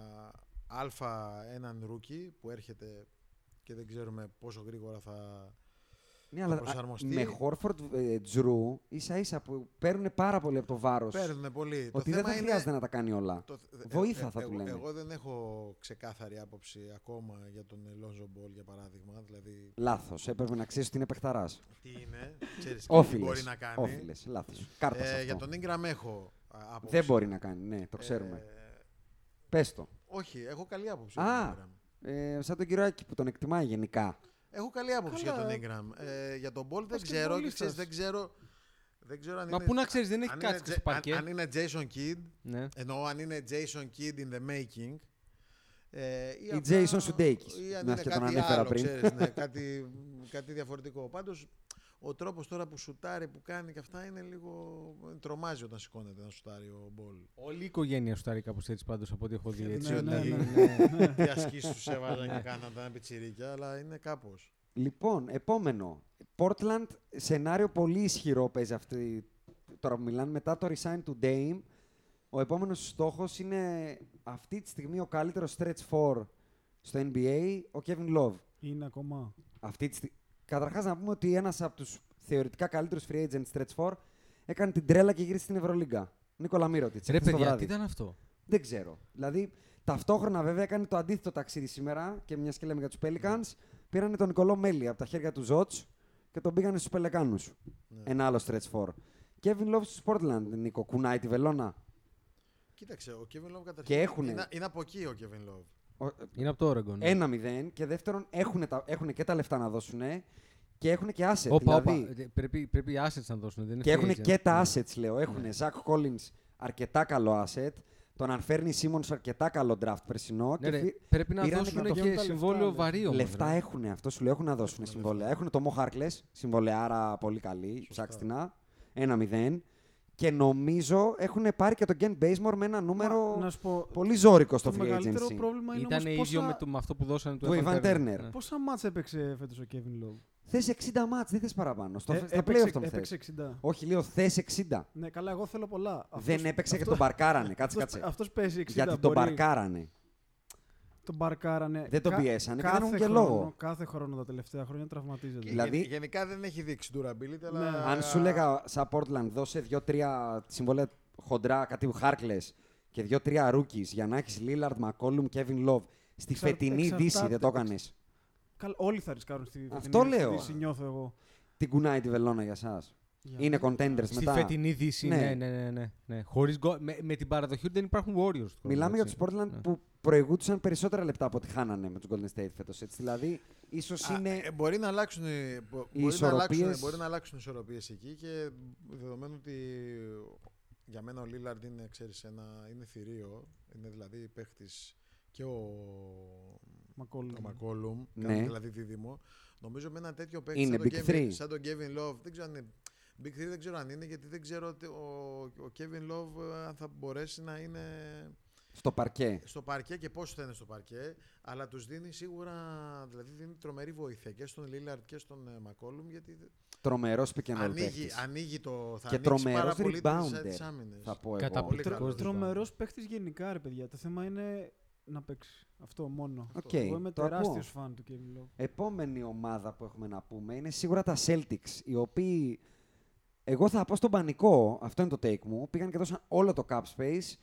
αλφα έναν ρούκι που έρχεται και δεν ξέρουμε πόσο γρήγορα θα... Ναι, αλλά α, προσαρμοστεί. με Horford, ε, Drew, ίσα ίσα που παίρνουν πάρα πολύ από το βάρος. Παίρνουν πολύ. Ότι το δεν θέμα θα είναι... χρειάζεται να τα κάνει όλα. Το, Βοήθεια θα εγώ, του λένε. Εγώ δεν έχω ξεκάθαρη άποψη ακόμα για τον Lonzo Ball για παράδειγμα. Δηλαδή, Λάθος. Έπρεπε να ξέρεις ότι είναι παιχταράς. τι είναι, ξέρεις τι Όφιλες. μπορεί να κάνει. Όφιλες. Λάθος. Κάρτα σε Ε, για αυτό. τον Ingram έχω α, άποψη. Δεν μπορεί να κάνει. Ναι, το ξέρουμε. Ε, Πες το. όχι, έχω καλή άποψη Α. για τον Ingram. Ε, σαν τον κύριο Άκη που τον εκτιμάει γενικά. Έχω καλή άποψη Καλά. για τον Ingram. Ε, για τον Ball δεν Πας και ξέρω, πολύ και ξέρεις, σας. δεν ξέρω. Δεν ξέρω αν Μα είναι, πού να ξέρεις, δεν έχει αν κάτσει είναι στο J- αν, παρκέ. αν είναι Jason Kidd, Ναι. εννοώ αν είναι Jason Kidd in the making. Ε, ή Ή απλά- Jason Sudeikis, ή αν μιας είναι και τον κάτι ανέφερα άλλο, πριν. ξέρεις, ναι, κάτι, κάτι διαφορετικό. Πάντως, ο τρόπος τώρα που σουτάρει, που κάνει και αυτά είναι λίγο... τρομάζει όταν σηκώνεται να σουτάρει ο Μπολ. Όλη η οικογένεια σουτάρει κάπως έτσι πάντως από ό,τι έχω δει. Έτσι, Ναι, δηλαδή, ναι, είναι- Τι ασκήσεις τους έβαζαν και κάναν τα πιτσιρίκια, αλλά είναι κάπως. Λοιπόν, επόμενο. Portland, σενάριο πολύ ισχυρό παίζει αυτή. Τώρα που μιλάνε μετά το resign του Dame. Ο επόμενος στόχος είναι αυτή τη στιγμή ο καλύτερος stretch four στο N B A, ο Kevin Love. Είναι ακόμα. Αυτή τη στι... Καταρχάς να πούμε ότι ένας από τους θεωρητικά καλύτερους free agent stretch four έκανε την τρέλα και γύρισε στην Ευρωλίγκα. Νίκολα Μύρωτιτς. Ρε χθες το παιδιά, βράδυ. τι ήταν αυτό. Δεν ξέρω. Δηλαδή, ταυτόχρονα βέβαια έκανε το αντίθετο ταξίδι σήμερα και μια και λέμε για τους Pelicans. Πήρανε τον Νικολό Μέλι από τα χέρια του Ζότς και τον πήγανε στους Πελεκάνους. Ναι. Ένα άλλο stretch four. Kevin Love στους Portland, Νίκο. Κουνάει τη βελόνα. Κοίταξε, ο Kevin Love καταρχήν Και έχουνε. είναι, είναι από εκεί ο Kevin Love. Είναι από το Oregon. Ναι. ένα μηδέν και δεύτερον έχουν, τα, έχουν και τα λεφτά να δώσουν και έχουν και asset. Όπα, δηλαδή, όπα. Πρέπει, πρέπει οι assets να δώσουν. Δεν είναι και έχουν agent. και τα Ναι. assets, λέω. Έχουν Zach Collins αρκετά καλό asset. Τον Ανφέρνει Σίμονς αρκετά καλό draft περσινό. Ναι, και ρε, φυ... πρέπει να πήρανε δώσουν και και, το- και συμβόλαιο λεφτά, βαρύ όμως. Λεφτά ρε. έχουν, αυτό σου λέω, έχουν να δώσουν συμβόλαια. Έχουν το Mo Harkless, συμβολεάρα πολύ καλή, ψάξτηνα, ένα μηδέν. Και νομίζω έχουν πάρει και τον Ken Bazemore με ένα νούμερο Να σου πω, πολύ ζώρικο στο το free μεγαλύτερο agency. πρόβλημα είναι Ήταν όμως ίδιο πόσα, με, το, με αυτό που δώσανε του Του Evan Turner. Ναι. πόσα μάτς έπαιξε φέτος ο Kevin Love. Θες εξήντα μάτς, δεν θες παραπάνω. Στο, Ε, στα έπαιξε, playoff τον έπαιξε θες. εξήντα. Όχι, λέω θες εξήντα. Ναι, καλά, εγώ θέλω πολλά. Δεν Αυτός- έπαιξε και αυτό- τον μπαρκάρανε. Κάτσε, αυτός- κάτσε. Αυτός παίζει εξήντα. Γιατί τον μπορεί. μπαρκάρανε. Τον μπαρκάρανε. Δεν τον Κα- πιέσανε και κάθε δεν έχουν και χρόνο- λόγο. Κάθε χρόνο τα τελευταία χρόνια τραυματίζεται. Και Δηλαδή- γεν- γενικά δεν έχει δείξει durability, αλλά. Ναι. Αν σου λέγα σαν Portland, δώσε δύο-τρία συμβόλαια χοντρά, κάτι Harkless και δύο-τρία rookies για να έχει Lillard, McCollum, Kevin Love στη Εξαρ- φετινή εξαρτάται- Δύση, δεν το έκανε. Καλ- όλοι θα ρισκάρουν στη Αυτό φετινή λέω. Δύση, νιώθω εγώ. Την κουνάει τη βελόνα για εσά. Για- Είναι contenders Στη μετά. φετινή Δύση, Ναι. ναι, ναι, ναι. ναι, ναι. Χωρίς go- με, με την παραδοχή ότι δεν υπάρχουν Warriors. του Μιλάμε για έτσι. του Portland Ναι. που προηγούντουσαν περισσότερα λεπτά από ό,τι χάνανε με του Golden State φέτος. Έτσι. Δηλαδή, ίσω Α, είναι. ε, μπορεί να αλλάξουν, ε, μπο- μπορεί να ισορροπίες- αλλάξουν, μπορεί να αλλάξουν ισορροπίες εκεί και δεδομένου ότι για μένα ο Lillard είναι, ξέρεις, ένα, είναι θηρίο, είναι δηλαδή παίχτης και ο, Μακόλουμ. ο McCollum, Ναι. κάνει δηλαδή δίδυμο. Νομίζω με ένα τέτοιο παίχτη Είναι σαν, τον Big Kevin- Three. σαν τον Kevin Love, δεν ξέρω αν είναι Big Three, δεν ξέρω αν είναι, γιατί δεν ξέρω ότι ο, ο Kevin Love ε, αν θα μπορέσει να είναι Στο παρκέ. στο παρκέ και πόσο θα είναι στο παρκέ, αλλά τους δίνει σίγουρα, δηλαδή δίνει τρομερή βοήθεια και στον Lillard και στον ε, McCollum, γιατί Τρομερό pick and roll ανοίγει, παίχτης. ανοίγει το, θα Και ανοίξει πάρα τρομερός πολύ τις, rebounder, τις άμυνες. Θα πω εγώ. Καταπληκτικός. Πολύ καλός. Τρομερός παίχτης γενικά, ρε παιδιά. Το θέμα είναι να παίξει. Αυτό μόνο. Οκ, Εγώ είμαι το τεράστιος ακούω. φαν του Kevin Love. Επόμενη ομάδα που έχουμε να πούμε είναι σίγουρα τα Celtics, οι οποίοι, εγώ θα πω στον πανικό, αυτό είναι το take μου, πήγαν και δώσαν όλο το cap space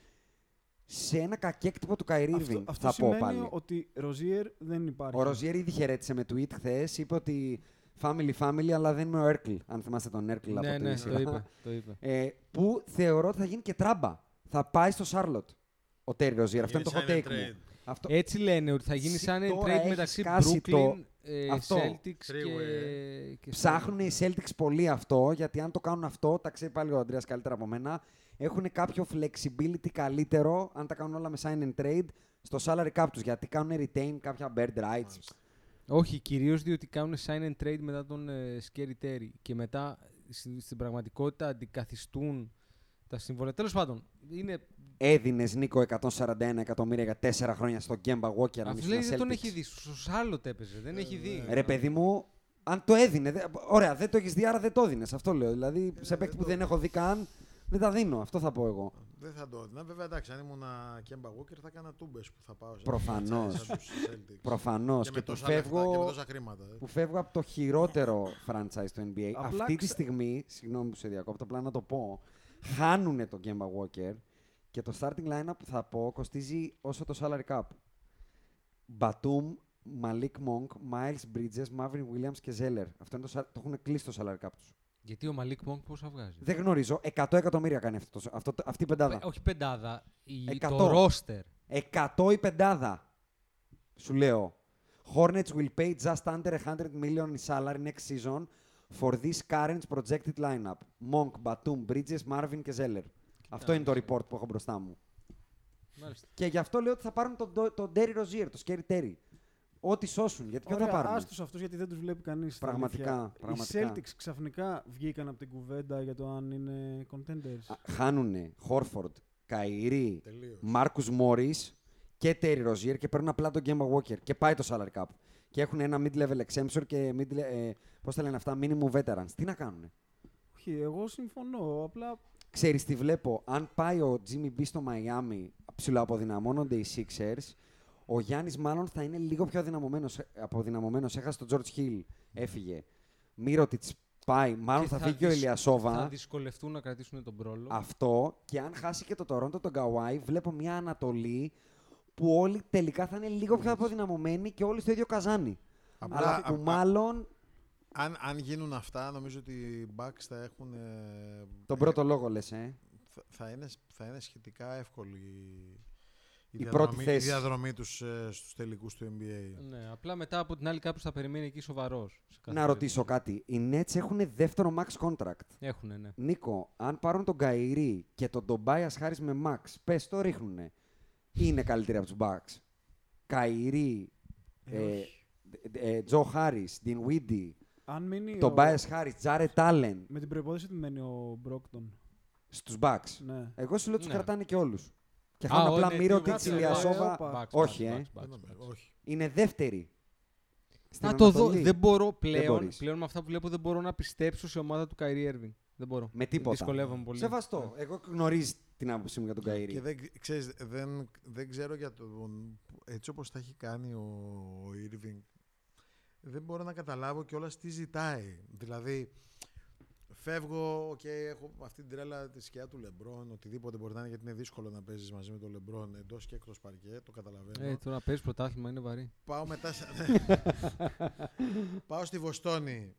σε ένα κακέκτυπο του Kyrie Αυτό, Irving, αυτό θα πω σημαίνει πάλι. ότι Rozier δεν υπάρχει. Ο Rozier ήδη χαιρέτησε με tweet χθες, είπε ότι family family, αλλά δεν είμαι ο Erkl, αν θυμάστε τον Erkl από Ναι, τη ναι, σειρά. το είπε. Το είπε. Ε, που θεωρώ ότι θα γίνει και τράμπα. Θα πάει στο Charlotte ο Terry Rozier, αυτό είναι το hot take μου. Αυτό... Έτσι λένε ότι θα γίνει Συ- σαν τώρα trade έχει μεταξύ σκάσει Brooklyn, το- ε, αυτό. Celtics και... Three-way. και Ψάχνουν οι Celtics πολύ αυτό, γιατί αν το κάνουν αυτό, τα ξέρει πάλι ο Αντρέας καλύτερα από μένα, έχουν κάποιο flexibility καλύτερο, αν τα κάνουν όλα με sign and trade, στο salary cap τους, γιατί κάνουν retain κάποια bird rights. Όχι, κυρίως διότι κάνουν sign and trade μετά τον ε, Scary Terry και μετά στην, στην πραγματικότητα αντικαθιστούν τα συμβόλαια. Τέλος πάντων, είναι... Έδινες, Νίκο, εκατόν σαράντα ένα εκατομμύρια για τέσσερα χρόνια στον Kemba Walker. αν Αυτό ήσουν λέει δεν τον Celtics. έχει δει. Στο Σάλοτ έπαιζε, δεν έχει δει. Ρε παιδί μου, αν το έδινε. Δε... Ωραία, δεν το έχει δει, άρα δεν το έδινε. Αυτό λέω. Δηλαδή, σε παίκτη που δεν έχω δει καν, δεν τα δίνω. Αυτό θα πω εγώ. Δεν θα το έδινα. Βέβαια, εντάξει, αν ήμουν Kemba Walker θα έκανα τούμπες που θα πάω σε Προφανώς. σαν τους Celtics. Προφανώς. Και, Και, με που, τόσα λεφτά και με φεύγω, τόσα χρήματα. ε. που φεύγω από το χειρότερο franchise του N B A. Απλά Αυτή τη ξε- στιγμή, συγγνώμη που σε διακόπτω, απλά να το πω, χάνουνε τον Kemba Walker και το starting lineup που θα πω κοστίζει όσο το salary cap. Batum, Malik Monk, Miles Bridges, Marvin Williams και Zeller. Αυτό είναι το, sa- το έχουν κλείσει το salary cap τους. Γιατί ο Μαλίκ Monk πόσα βγάζει. Δεν γνωρίζω. εκατό εκατομμύρια κάνει αυτό, το- αυτό, το- αυτή η πεντάδα. Πε- όχι πεντάδα, η, Εκατό. το roster. εκατό η πεντάδα. Σου λέω. Hornets will pay just under one hundred million in salary next season for this current projected lineup. Monk, Batum, Bridges, Marvin και Zeller. Αυτό είναι το report που έχω μπροστά μου. Μάλιστα. Και γι' αυτό λέω ότι θα πάρουν τον, τον, τον Terry Rozier, τον Scary Terry. Ό,τι σώσουν. Γιατί ποιο θα Ωραία, πάρουν. άστους αυτούς γιατί δεν τους βλέπει κανείς. στα Πραγματικά, αλήθεια. πραγματικά. Οι Celtics ξαφνικά βγήκαν από την κουβέντα για το αν είναι contenders. Α, Χάνουνε Horford, Kyrie, Τελείως. Marcus Morris και Terry Rozier και παίρνουν απλά τον Kemba Walker και πάει το salary cap. Και έχουν ένα mid-level exemption και mid, ε, πώς τα λένε αυτά, minimum veterans. Τι να κάνουνε. Όχι, εγώ συμφωνώ. Απλά Ξέρεις τι βλέπω, αν πάει ο Jimmy B στο Miami, ψηλοαποδυναμώνονται οι Sixers, ο Γιάννης μάλλον θα είναι λίγο πιο αδυναμωμένος, αποδυναμωμένος. Έχασε τον George Hill, έφυγε. Μύρωτιτς πάει, μάλλον Και θα, φύγει και ο δυσ- Ηλιασόβα. Θα δυσκολευτούν να κρατήσουν τον πρόλο. Αυτό, και αν χάσει και το Toronto τον Kawhi, βλέπω μια Ανατολή που όλοι τελικά θα είναι λίγο πιο αποδυναμωμένοι και όλοι στο ίδιο καζάνι. Απλά, Αλλά που α- μάλλον αν, αν γίνουν αυτά, νομίζω ότι οι Bucks θα έχουν. ε, τον ε, πρώτο λόγο λες, ε. θα, θα, είναι, θα είναι σχετικά εύκολη η, η διαδρομή, πρώτη θέση. η διαδρομή τους ε, στους τελικούς του N B A. Ναι, απλά μετά από την άλλη κάποιος θα περιμένει εκεί σοβαρός. Να ρωτήσω κάτι. Οι Nets έχουν δεύτερο max contract. Έχουνε, ναι. Νίκο, αν πάρουν τον Καϊρή και τον Tobias Harris με max, πες το ρίχνουνε. Είναι καλύτεροι από τους Bucks. Καϊρή, Ε, Τζο Χάρις, Ντιν Βίντι, Αν μείνει τον ο- Μπάιας Χάρις, Τζάρετ Άλεν με την προϋπόθεση ότι μένει ο Μπρόκτον. στους Bucks. Ναι. Εγώ σου λέω τους Ναι. κρατάνε και όλους. Και Α, χάνουν ο, απλά ναι, Μύρο τι και κάτσε, Τσιλιασόβα. ε, Bucks, Όχι, Bucks, ε. Bucks, Bucks, δεν νομίζω, Bucks. όχι. Είναι δεύτερη. Στην Να το δω. Ανατολή. Δεν μπορώ πλέον, μπορείς. πλέον με αυτά που βλέπω δεν μπορώ να πιστέψω σε ομάδα του Kyrie Irving. Δεν μπορώ. Με τίποτα. Δυσκολεύομαι πολύ. Σεβαστό. Εγώ γνωρίζει την άποψή μου για τον Και Καϊρή. δεν, ξέρεις, δεν, δεν ξέρω για τον. Έτσι όπως τα έχει κάνει ο, ο Irving, δεν μπορώ να καταλάβω κιόλας τι ζητάει. Δηλαδή, φεύγω, οκ, έχω αυτή την τρέλα τη σκιά του Λεμπρόν, οτιδήποτε μπορεί να είναι, γιατί είναι δύσκολο να παίζεις μαζί με τον Λεμπρόν εντός και εκτός παρκέ, το καταλαβαίνω. Ε, τώρα να παίζει πρωτάθλημα είναι βαρύ. Πάω μετά. σε- Πάω στη Βοστόνη.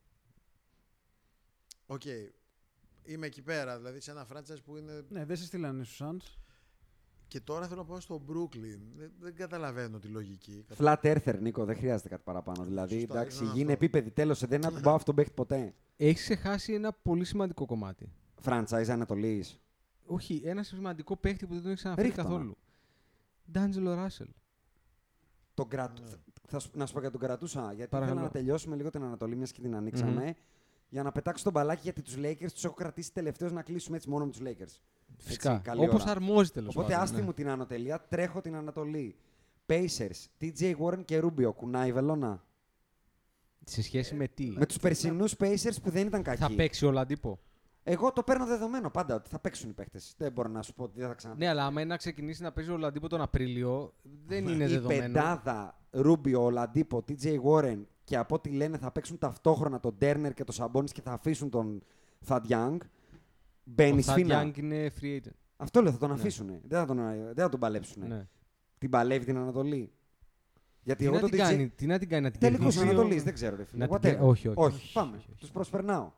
Οκ. Είμαι εκεί πέρα, δηλαδή σε ένα franchise που είναι. Ναι, δεν σε στείλανε στους Suns. Και τώρα θέλω να πάω στο Brooklyn. Δεν, δεν καταλαβαίνω τη λογική. Flat earther, Νίκο, δεν χρειάζεται κάτι παραπάνω. Δηλαδή, Σωστά, εντάξει, είναι γίνει αυτό. επίπεδη. Τέλο, δεν θα του πάω αυτόν παίχτη ποτέ. Έχει ξεχάσει ένα πολύ σημαντικό κομμάτι. Franchise Ανατολή. Όχι, ένα σημαντικό παίχτη που δεν τον έχει αναφέρει Ρίχτω να. καθόλου. Ντάντζελο Ράσελ. Τον κρατ... Θα σου... Να σου πω γιατί τον κρατούσα. Γιατί Παρακαλώ. ήθελα να τελειώσουμε λίγο την Ανατολή, μια και την ανοίξαμε. Μμμ. Για να πετάξω τον μπαλάκι, γιατί του Lakers του έχω κρατήσει τελευταίως να κλείσουμε έτσι μόνο με του Lakers. Φυσικά. καλή Όπω ώρα. αρμόζει τέλο πάντων. Οπότε άστη ναι. μου την Ανατολία, τρέχω την Ανατολή. Pacers, τι τζέι Warren και Rubio. Κουνάει η βελόνα. Σε σχέση με τι. Με του περσινούς Pacers που δεν ήταν κακοί. Θα παίξει ο Λαντίπο. Εγώ το παίρνω δεδομένο πάντα ότι θα παίξουν οι παίχτες. Δεν μπορώ να σου πω ότι δεν θα ξαναπέξουν. Ναι, αλλά άμα είναι να ξεκινήσει να παίζει ο Λαντίπο τον Απρίλιο, δεν είναι Η δεδομένο. πεντάδα Rubio, Oladipo, τι τζέι Warren και από ό,τι λένε θα παίξουν ταυτόχρονα τον Turner και τον Sabonis και θα αφήσουν τον Thad Young. Μπαίνει Ο Thad σφίνα. Young είναι free agent. Αυτό λέω, θα τον Ναι. αφήσουν. Δεν, θα τον, δεν θα τον παλέψουν. Ναι. Την παλεύει την Ανατολή. Γιατί Τι εγώ να, τον την τι τζέι... κάνει, τι να την κάνει, να την Τελικούς κερδίσει. Ανατολής, δεν ξέρω ρε φίλε. Να την Whatever. κα- όχι, όχι, όχι, όχι, πάμε. όχι, όχι. Τους προσπερνάω.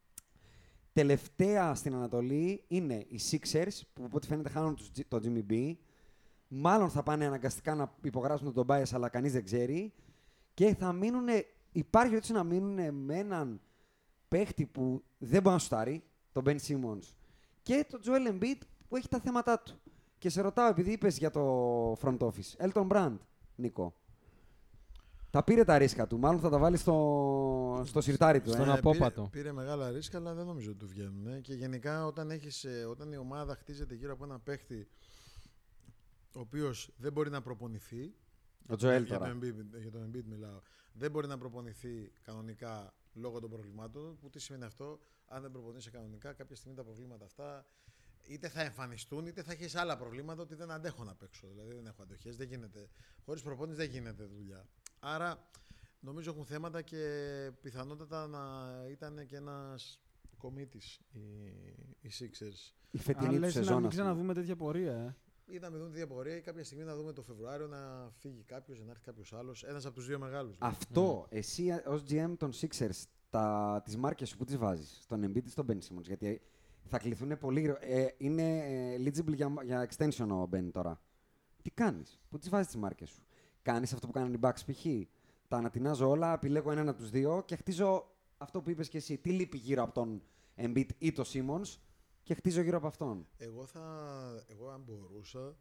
Τελευταία στην Ανατολή είναι οι Sixers, που από ό,τι φαίνεται χάνουν τους G- το Jimmy B. Μάλλον θα πάνε αναγκαστικά να υπογράψουν τον Tobias, αλλά κανείς δεν ξέρει. Και θα μείνουν, υπάρχει έτσι να μείνουν με έναν παίχτη που δεν μπορεί να σουτάρει, τον Ben Simmons, και τον Joel Embiid που έχει τα θέματα του. Και σε ρωτάω, επειδή είπες για το front office, Elton Brand, Νίκο. Τα πήρε τα ρίσκα του, μάλλον θα τα βάλει στο, στο σιρτάρι του. Στον Ε. απόπατο. Πήρε, πήρε μεγάλα ρίσκα, αλλά δεν νομίζω ότι του βγαίνουν. ε. Και γενικά, όταν, έχεις, ε, όταν η ομάδα χτίζεται γύρω από ένα παίχτη ο οποίος δεν μπορεί να προπονηθεί. Ο Τζοέλ για, τώρα. τον Embiid, για τον Embiid μιλάω. Δεν μπορεί να προπονηθεί κανονικά λόγω των προβλημάτων. Που τι σημαίνει αυτό? Αν δεν προπονείσαι κανονικά, κάποια στιγμή τα προβλήματα αυτά είτε θα εμφανιστούν, είτε θα έχει άλλα προβλήματα ότι δεν αντέχω να παίξω. Δηλαδή δεν έχω αντοχές, δεν γίνεται. Χωρίς προπόνηση δεν γίνεται δουλειά. Άρα νομίζω έχουν θέματα και πιθανότατα να ήταν και ένας κομίτης οι, οι Sixers. Η Αν φετινή του λες να σεζόν. μην ας πούμε. ξαναδούμε τέτοια πορεία, ε. Ή να μην δουν τη διαπορία ή κάποια στιγμή να δούμε το Φεβρουάριο να φύγει κάποιος, να έρθει κάποιος άλλος. Ένας από τους δύο μεγάλους. δηλαδή. Αυτό, εσύ ως τζι εμ των Sixers, τα, τις μάρκες σου που τις βάζεις, στον Embiid ή στον Ben Simmons, γιατί θα κληθούν πολύ γρήγορα. Ε, είναι ε, eligible για, για extension ο Ben τώρα. Τι κάνεις, πού τις βάζεις τις μάρκες σου? Κάνεις αυτό που κάνουν οι Bucks π.χ. Τα ανατινάζω όλα, επιλέγω έναν από τους δύο και χτίζω αυτό που είπες και εσύ. Τι λείπει γύρω από τον Embiid ή τον Simmons και χτίζω γύρω από αυτόν. Εγώ, θα, εγώ αν μπορούσα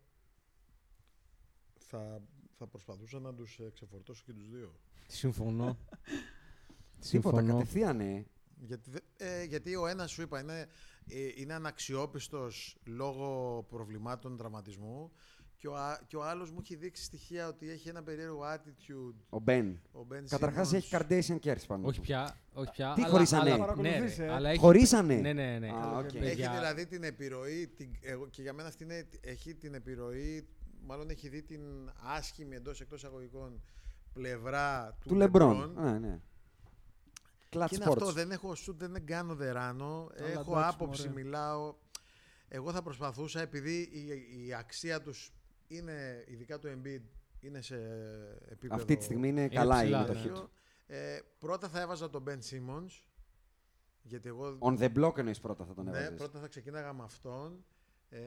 θα, θα προσπαθούσα να τους ε, ξεφορτώσω και τους δύο. Συμφωνώ. Τίποτα, Συμφωνώ. κατευθείαν, ε. Γιατί, δε- ε, γιατί ο ένας σου είπα είναι, ε, είναι αναξιόπιστος λόγω προβλημάτων τραυματισμού και ο, α- και ο άλλος μου έχει δείξει στοιχεία ότι έχει ένα περίεργο attitude. Ο Ben. Ο Ben Καταρχάς Simmons. έχει Kardashian Curse πάνω Όχι του. πια. Όχι πια Τι αλλά- χωρίσανε? αλλά- Παρακολουθείς, ναι, ρε, ε. αλλά έχει- Χωρίσανε. Ναι, ναι, ναι. Α, οκ. Έχει Παιδιά, δηλαδή την επιρροή, την, εγώ, και για μένα αυτή είναι, έχει την επιρροή, μάλλον έχει δει την άσχημη εντός εκτός αγωγικών πλευρά του, Του Λεμπρόν. Ναι, ναι. Clutch Και είναι Sports. αυτό, δεν έχω σουτ, δεν κάνω δεράνο, έχω εντάξει, άποψη, μωρέ. μιλάω. Εγώ θα προσπαθούσα, επειδή η, η αξία τους είναι, ειδικά του Embiid, είναι σε επίπεδο... Αυτή τη στιγμή είναι καλά η ψηλά, μετοχή ναι. του. Ε, πρώτα θα έβαζα τον Ben Simmons, γιατί εγώ... On the block εννοείς πρώτα θα τον ναι, έβαζες. πρώτα θα ξεκίναγα με αυτόν. Ε,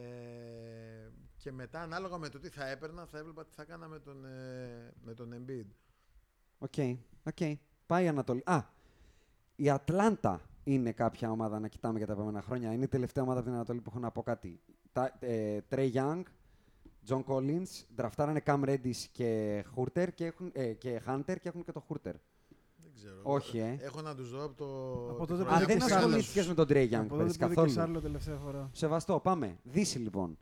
και μετά, ανάλογα με το τι θα έπαιρνα, θα έβλεπα τι θα έκανα με τον, ε, με τον Embiid. Οκ, okay, okay. Πάει η Ανατολή. Α, η Ατλάντα είναι κάποια ομάδα να κοιτάμε για τα επόμενα χρόνια. Είναι η τελευταία ομάδα από την Ανατολή που έχω να πω κάτι. Τρέι Young, John Collins, ντραφτάρανε Cam Reddish και Hurter και, έχουν, ε, και Hunter και έχουν και το Hurter. Δεν ξέρω. Όχι, ε. Έχω να τους δω από το... Από τότε Α, δεν Σάρλοτ. ασχολήθηκες με τον Trey Young Από πέρυσι τότε που καθόλου. και Σάρλοτ τελευταία φορά. Σεβαστό, πάμε. Δύση λοιπόν.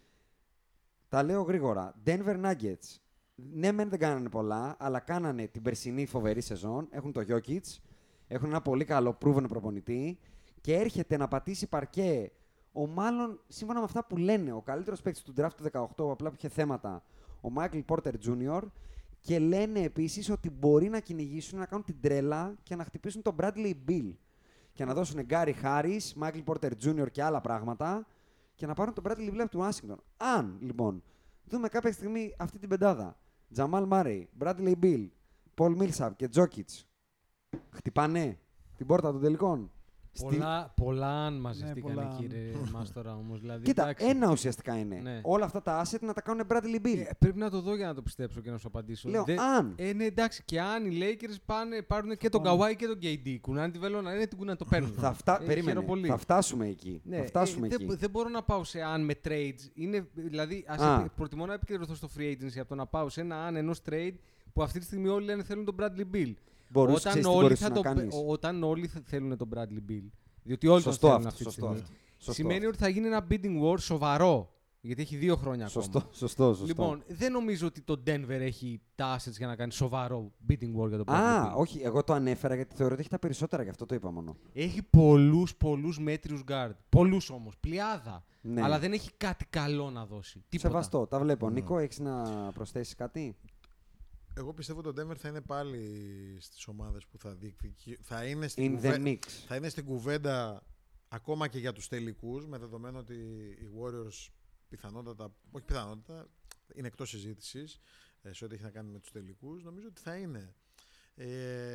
Τα λέω γρήγορα. Denver Nuggets. Ναι, μεν δεν κάνανε πολλά, αλλά κάνανε την περσινή φοβερή σεζόν. Έχουν το Jokic. Έχουν ένα πολύ καλό proven προπονητή. Και έρχεται να πατήσει παρκέ ο μάλλον, σύμφωνα με αυτά που λένε, ο καλύτερος παίκτης του draft του δεκαοκτώ, απλά που είχε θέματα, ο Michael Porter Τζούνιορ. Και λένε επίσης ότι μπορεί να κυνηγήσουν, να κάνουν την τρέλα και να χτυπήσουν τον Bradley Beal. Και να δώσουν Gary Harris, Michael Porter Τζούνιορ και άλλα πράγματα. Και να πάρουν τον Bradley Beal από του Washington. Αν, λοιπόν, δούμε κάποια στιγμή αυτή την πεντάδα. Jamal Murray, Bradley Beal, Paul Millsap και Jokic. Χτυπάνε την πόρτα των τελικών. Πολλά, πολλά αν μαζευτήκανε, Ναι, πολλά. κύριε Μάστορα, όμως. Δηλαδή, Κοίτα, εντάξει. ένα ουσιαστικά είναι. Ναι. Όλα αυτά τα asset να τα κάνουν Bradley Beal. Ε, πρέπει να το δω για να το πιστέψω και να σου απαντήσω. Λέω, Δεν- αν. Ε, ναι, εντάξει, και αν οι Lakers πάνε, πάρουν και τον Kawhi και τον κέι ντι, κουνάνε τη βελόνα, είναι την να το παίρνουν. Θα, φτα... Ε, Περίμενε, χαίρομαι πολύ. θα φτάσουμε εκεί. Ναι, θα φτάσουμε ε, εκεί. δεν, δεν μπορώ να πάω σε αν με trades. Είναι, δηλαδή, ας Α. επι- προτιμώ να επικεντρωθώ στο free agency από το να πάω σε ένα αν ενός trade που αυτή τη στιγμή όλοι λένε θέλουν τον Bradley Beal. Μπορείς, Όταν ξέρεις τι όλοι, μπορείς θα να το, κάνεις. ο- όταν όλοι θα θέλουν τον Bradley Beal. Διότι όλοι τον Σωστό θέλουν αυτό, αυτή τη σωστό στιγμή. αυτό. Σωστό Σημαίνει αυτό. ότι θα γίνει ένα bidding war σοβαρό. Γιατί έχει δύο χρόνια Σωστό, ακόμα. σωστό, σωστό. Λοιπόν, δεν νομίζω ότι το Denver έχει τα assets για να κάνει σοβαρό bidding war για τον Bradley Α, Beal. όχι, εγώ το ανέφερα γιατί θεωρώ ότι έχει τα περισσότερα, γι' αυτό το είπα μόνο. Έχει πολλούς, πολλούς μέτριους guard. Πολλούς όμως. Πλειάδα. Ναι. Αλλά δεν έχει κάτι καλό να δώσει. Τίποτα. Σεβαστό, τα βλέπω. Νίκο, έχεις να προσθέσεις κάτι? Εγώ πιστεύω ότι το Denver θα είναι πάλι στις ομάδες που θα διεκδικεί. Θα είναι στην, In κουβέ... the mix. θα είναι στην κουβέντα ακόμα και για τους τελικούς, με δεδομένο ότι οι Warriors πιθανότατα, όχι πιθανότατα, είναι εκτός συζήτησης ε, σε ό,τι έχει να κάνει με τους τελικούς. Νομίζω ότι θα είναι. Ε,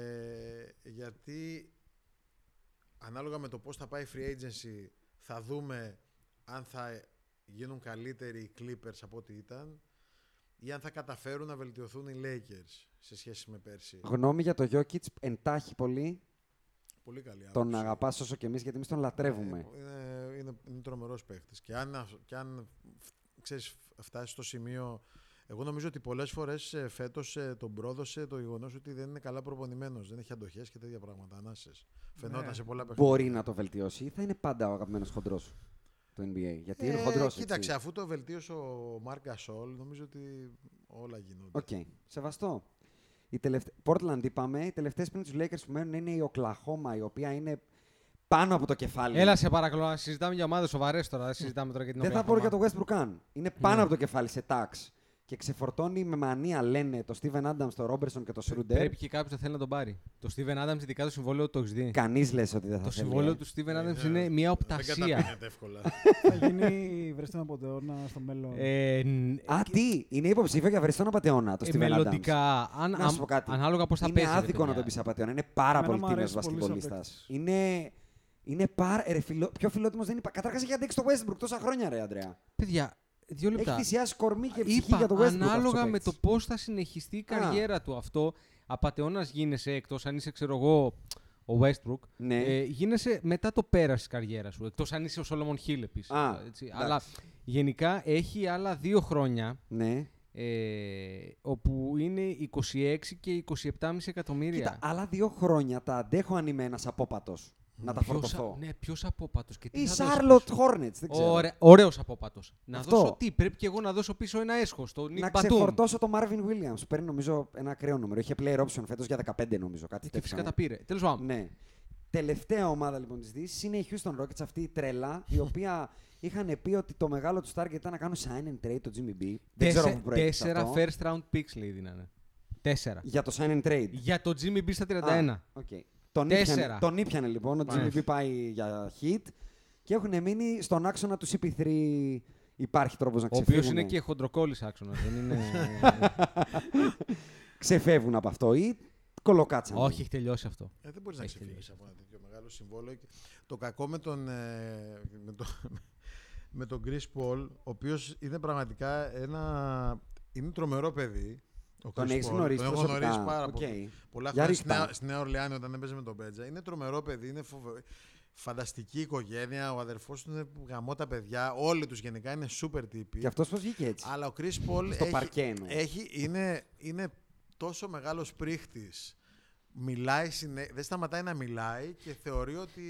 γιατί ανάλογα με το πώς θα πάει η free agency θα δούμε αν θα γίνουν καλύτεροι οι Clippers από ό,τι ήταν ή αν θα καταφέρουν να βελτιωθούν οι Lakers σε σχέση με πέρσι. Γνώμη για το Jokic, εντάχει πολύ. Πολύ καλή άποψη. Τον αγαπάς όσο και εμείς, γιατί εμείς τον λατρεύουμε. Ε, είναι, είναι, είναι τρομερός παίχτης. Και αν, και αν ξέρεις, φτάσει στο σημείο... Εγώ νομίζω ότι πολλές φορές ε, φέτος ε, τον πρόδωσε το γεγονός ότι δεν είναι καλά προπονημένος. Δεν έχει αντοχές και τέτοια πράγματα. Ανάσες. Φαινόταν Ναι. σε πολλά παιχνίδια. Μπορεί να το βελτιώσει ή θα είναι πάντα ο αγαπημένος χοντρός σου του N B A? Γιατί είναι Ε, χοντρός, Κοίταξε, έτσι. αφού το βελτίωσε ο Μάρκ Γκασόλ, νομίζω ότι όλα γίνονται. Οκ, σεβαστό. Η τελευτα... Portland είπαμε, οι τελευταίες πριν τους Lakers που μένουν είναι η Οκλαχώμα, η οποία είναι πάνω από το κεφάλι. Έλα σε παρακαλώ, να συζητάμε για ομάδες σοβαρές τώρα. Δεν συζητάμε τώρα για την Δεν θα πω Oklahoma. για το Westbrook καν. Είναι πάνω Ναι. από το κεφάλι σε τάξ. Και ξεφορτώνει με μανία, λένε, το Steven Adams, το Robertson και το Schroeder. Πρέπει και κάποιος να θέλει να τον πάρει. Το Steven Adams, ειδικά το συμβόλαιο του, το έχεις δει. Κανείς λες ότι δεν θα Το θέλει. συμβόλαιο ε. του Steven Adams Ε, είναι μια Δεν οπτασία. καταπίνεται εύκολα. Θα γίνει βρεστόν από τεώνα στο μέλλον. Ε, ν- Α, τι, είναι υποψήφιο για βρεστόν απατεώνα το ε, Steven Adams. μελλοντικά, αν, Να σου πω κάτι. ανάλογα πώς θα είναι πέσει. ρε άδικο να παιδιά. τον πεις απατεώνα. Είναι πάρα Εμένα πολύ μου τίμιος αρέσει πολύ σαν βασκετμπολίστας. παίκτης. Είναι, είναι πάρα... Ρε, φιλο... Πιο φιλότιμος δεν υπάρχει. Καταρχάς έχει αντέξει το Westbrook τόσα χρόνια, ρε, Αντρέα. Παιδιά, δύο Έχει λεπτά. θυσιάσει κορμί και ψυχή Είπα, για το Westbrook. αυτός ο ανάλογα με παίκτης. το πώς θα συνεχιστεί η καριέρα του αυτό, απατεώνας γίνεσαι, εκτός αν είσαι, ξέρω εγώ, ο Westbrook, Ναι. ε, γίνεσαι μετά το πέρας της καριέρας σου, εκτός αν είσαι ο Solomon Hill επίσης. Α, έτσι. εντάξει. Αλλά γενικά έχει άλλα δύο χρόνια, Ναι. ε, όπου είναι είκοσι έξι και είκοσι επτά κόμμα πέντε εκατομμύρια. Κοίτα, άλλα δύο χρόνια τα αντέχω αν είμαι ένας απόπατος. Να τα Ποιος φορτωθώ. α- Ναι, ποιος απόπατος και τι Η θα δώσει Charlotte πίσω. Hornets, δεν ξέρω. Ωραία, ωραίος απόπατος. Να Αυτό. δώσω τι, πρέπει και εγώ να δώσω πίσω ένα έσχος, το Να Nick Batum. ξεφορτώσω το Marvin Williams. Που παίρνει νομίζω ένα ακραίο νούμερο. Είχε player option φέτος για δεκαπέντε νομίζω. Κάτι Και τέτοιο. φυσικά τα πήρε. Τέλος πάντων. Ναι. Τελευταία ομάδα λοιπόν της Δύσης είναι η Houston Rockets, αυτή η τρέλα, η οποία είχαν πει ότι το μεγάλο του target ήταν να κάνουν sign and trade το Jimmy B. Δεν ξέρω Τέσσε- πού προέκυψε Τέσσερα αυτό. first round picks λέει δίνανε. Τέσσερα. Για το sign and trade. Για το Jimmy B στα τριάντα ένα. Α, οκ. Τον Τέσσερα. ήπιανε, τον ήπιανε λοιπόν, ο Jimmy Μάλιστα. B πάει για hit και έχουν μείνει στον άξονα του σι πι θρι. Υπάρχει τρόπος να Ο ξεφύγουν. οποίος είναι και χοντροκόλλης άξονας. Δεν είναι... Ξεφεύγουν από αυτό ή κολοκάτσανε. Όχι, έχει τελειώσει αυτό. Ε, δεν μπορείς να Έχει ξεφύγεις τελειώσει. από ένα τέτοιο μεγάλο συμβόλαιο. Και το κακό με τον, ε, με, το, με τον Chris Paul, ο οποίος είναι πραγματικά ένα... είναι τρομερό παιδί. Ο Τον Chris έχεις Paul. γνωρίσει Τον έχω προσωπικά. γνωρίσει πάρα Okay. πολύ. Πολλά Για χρόνια στη ρίχτα. Νέα, στη Νέα Ορλεάνη όταν έπαιζε με τον Μπέτζα. Είναι τρομερό παιδί, είναι φοβε... φανταστική οικογένεια. Ο αδερφός του είναι γαμώ τα παιδιά. Όλοι τους γενικά είναι super τύποι. Και αυτός πώς βγήκε έτσι. Αλλά ο Chris Paul Στο έχει, παρκένο. έχει, είναι, είναι τόσο μεγάλος πρίχτης. Μιλάει συνέ... Δεν σταματάει να μιλάει και θεωρεί ότι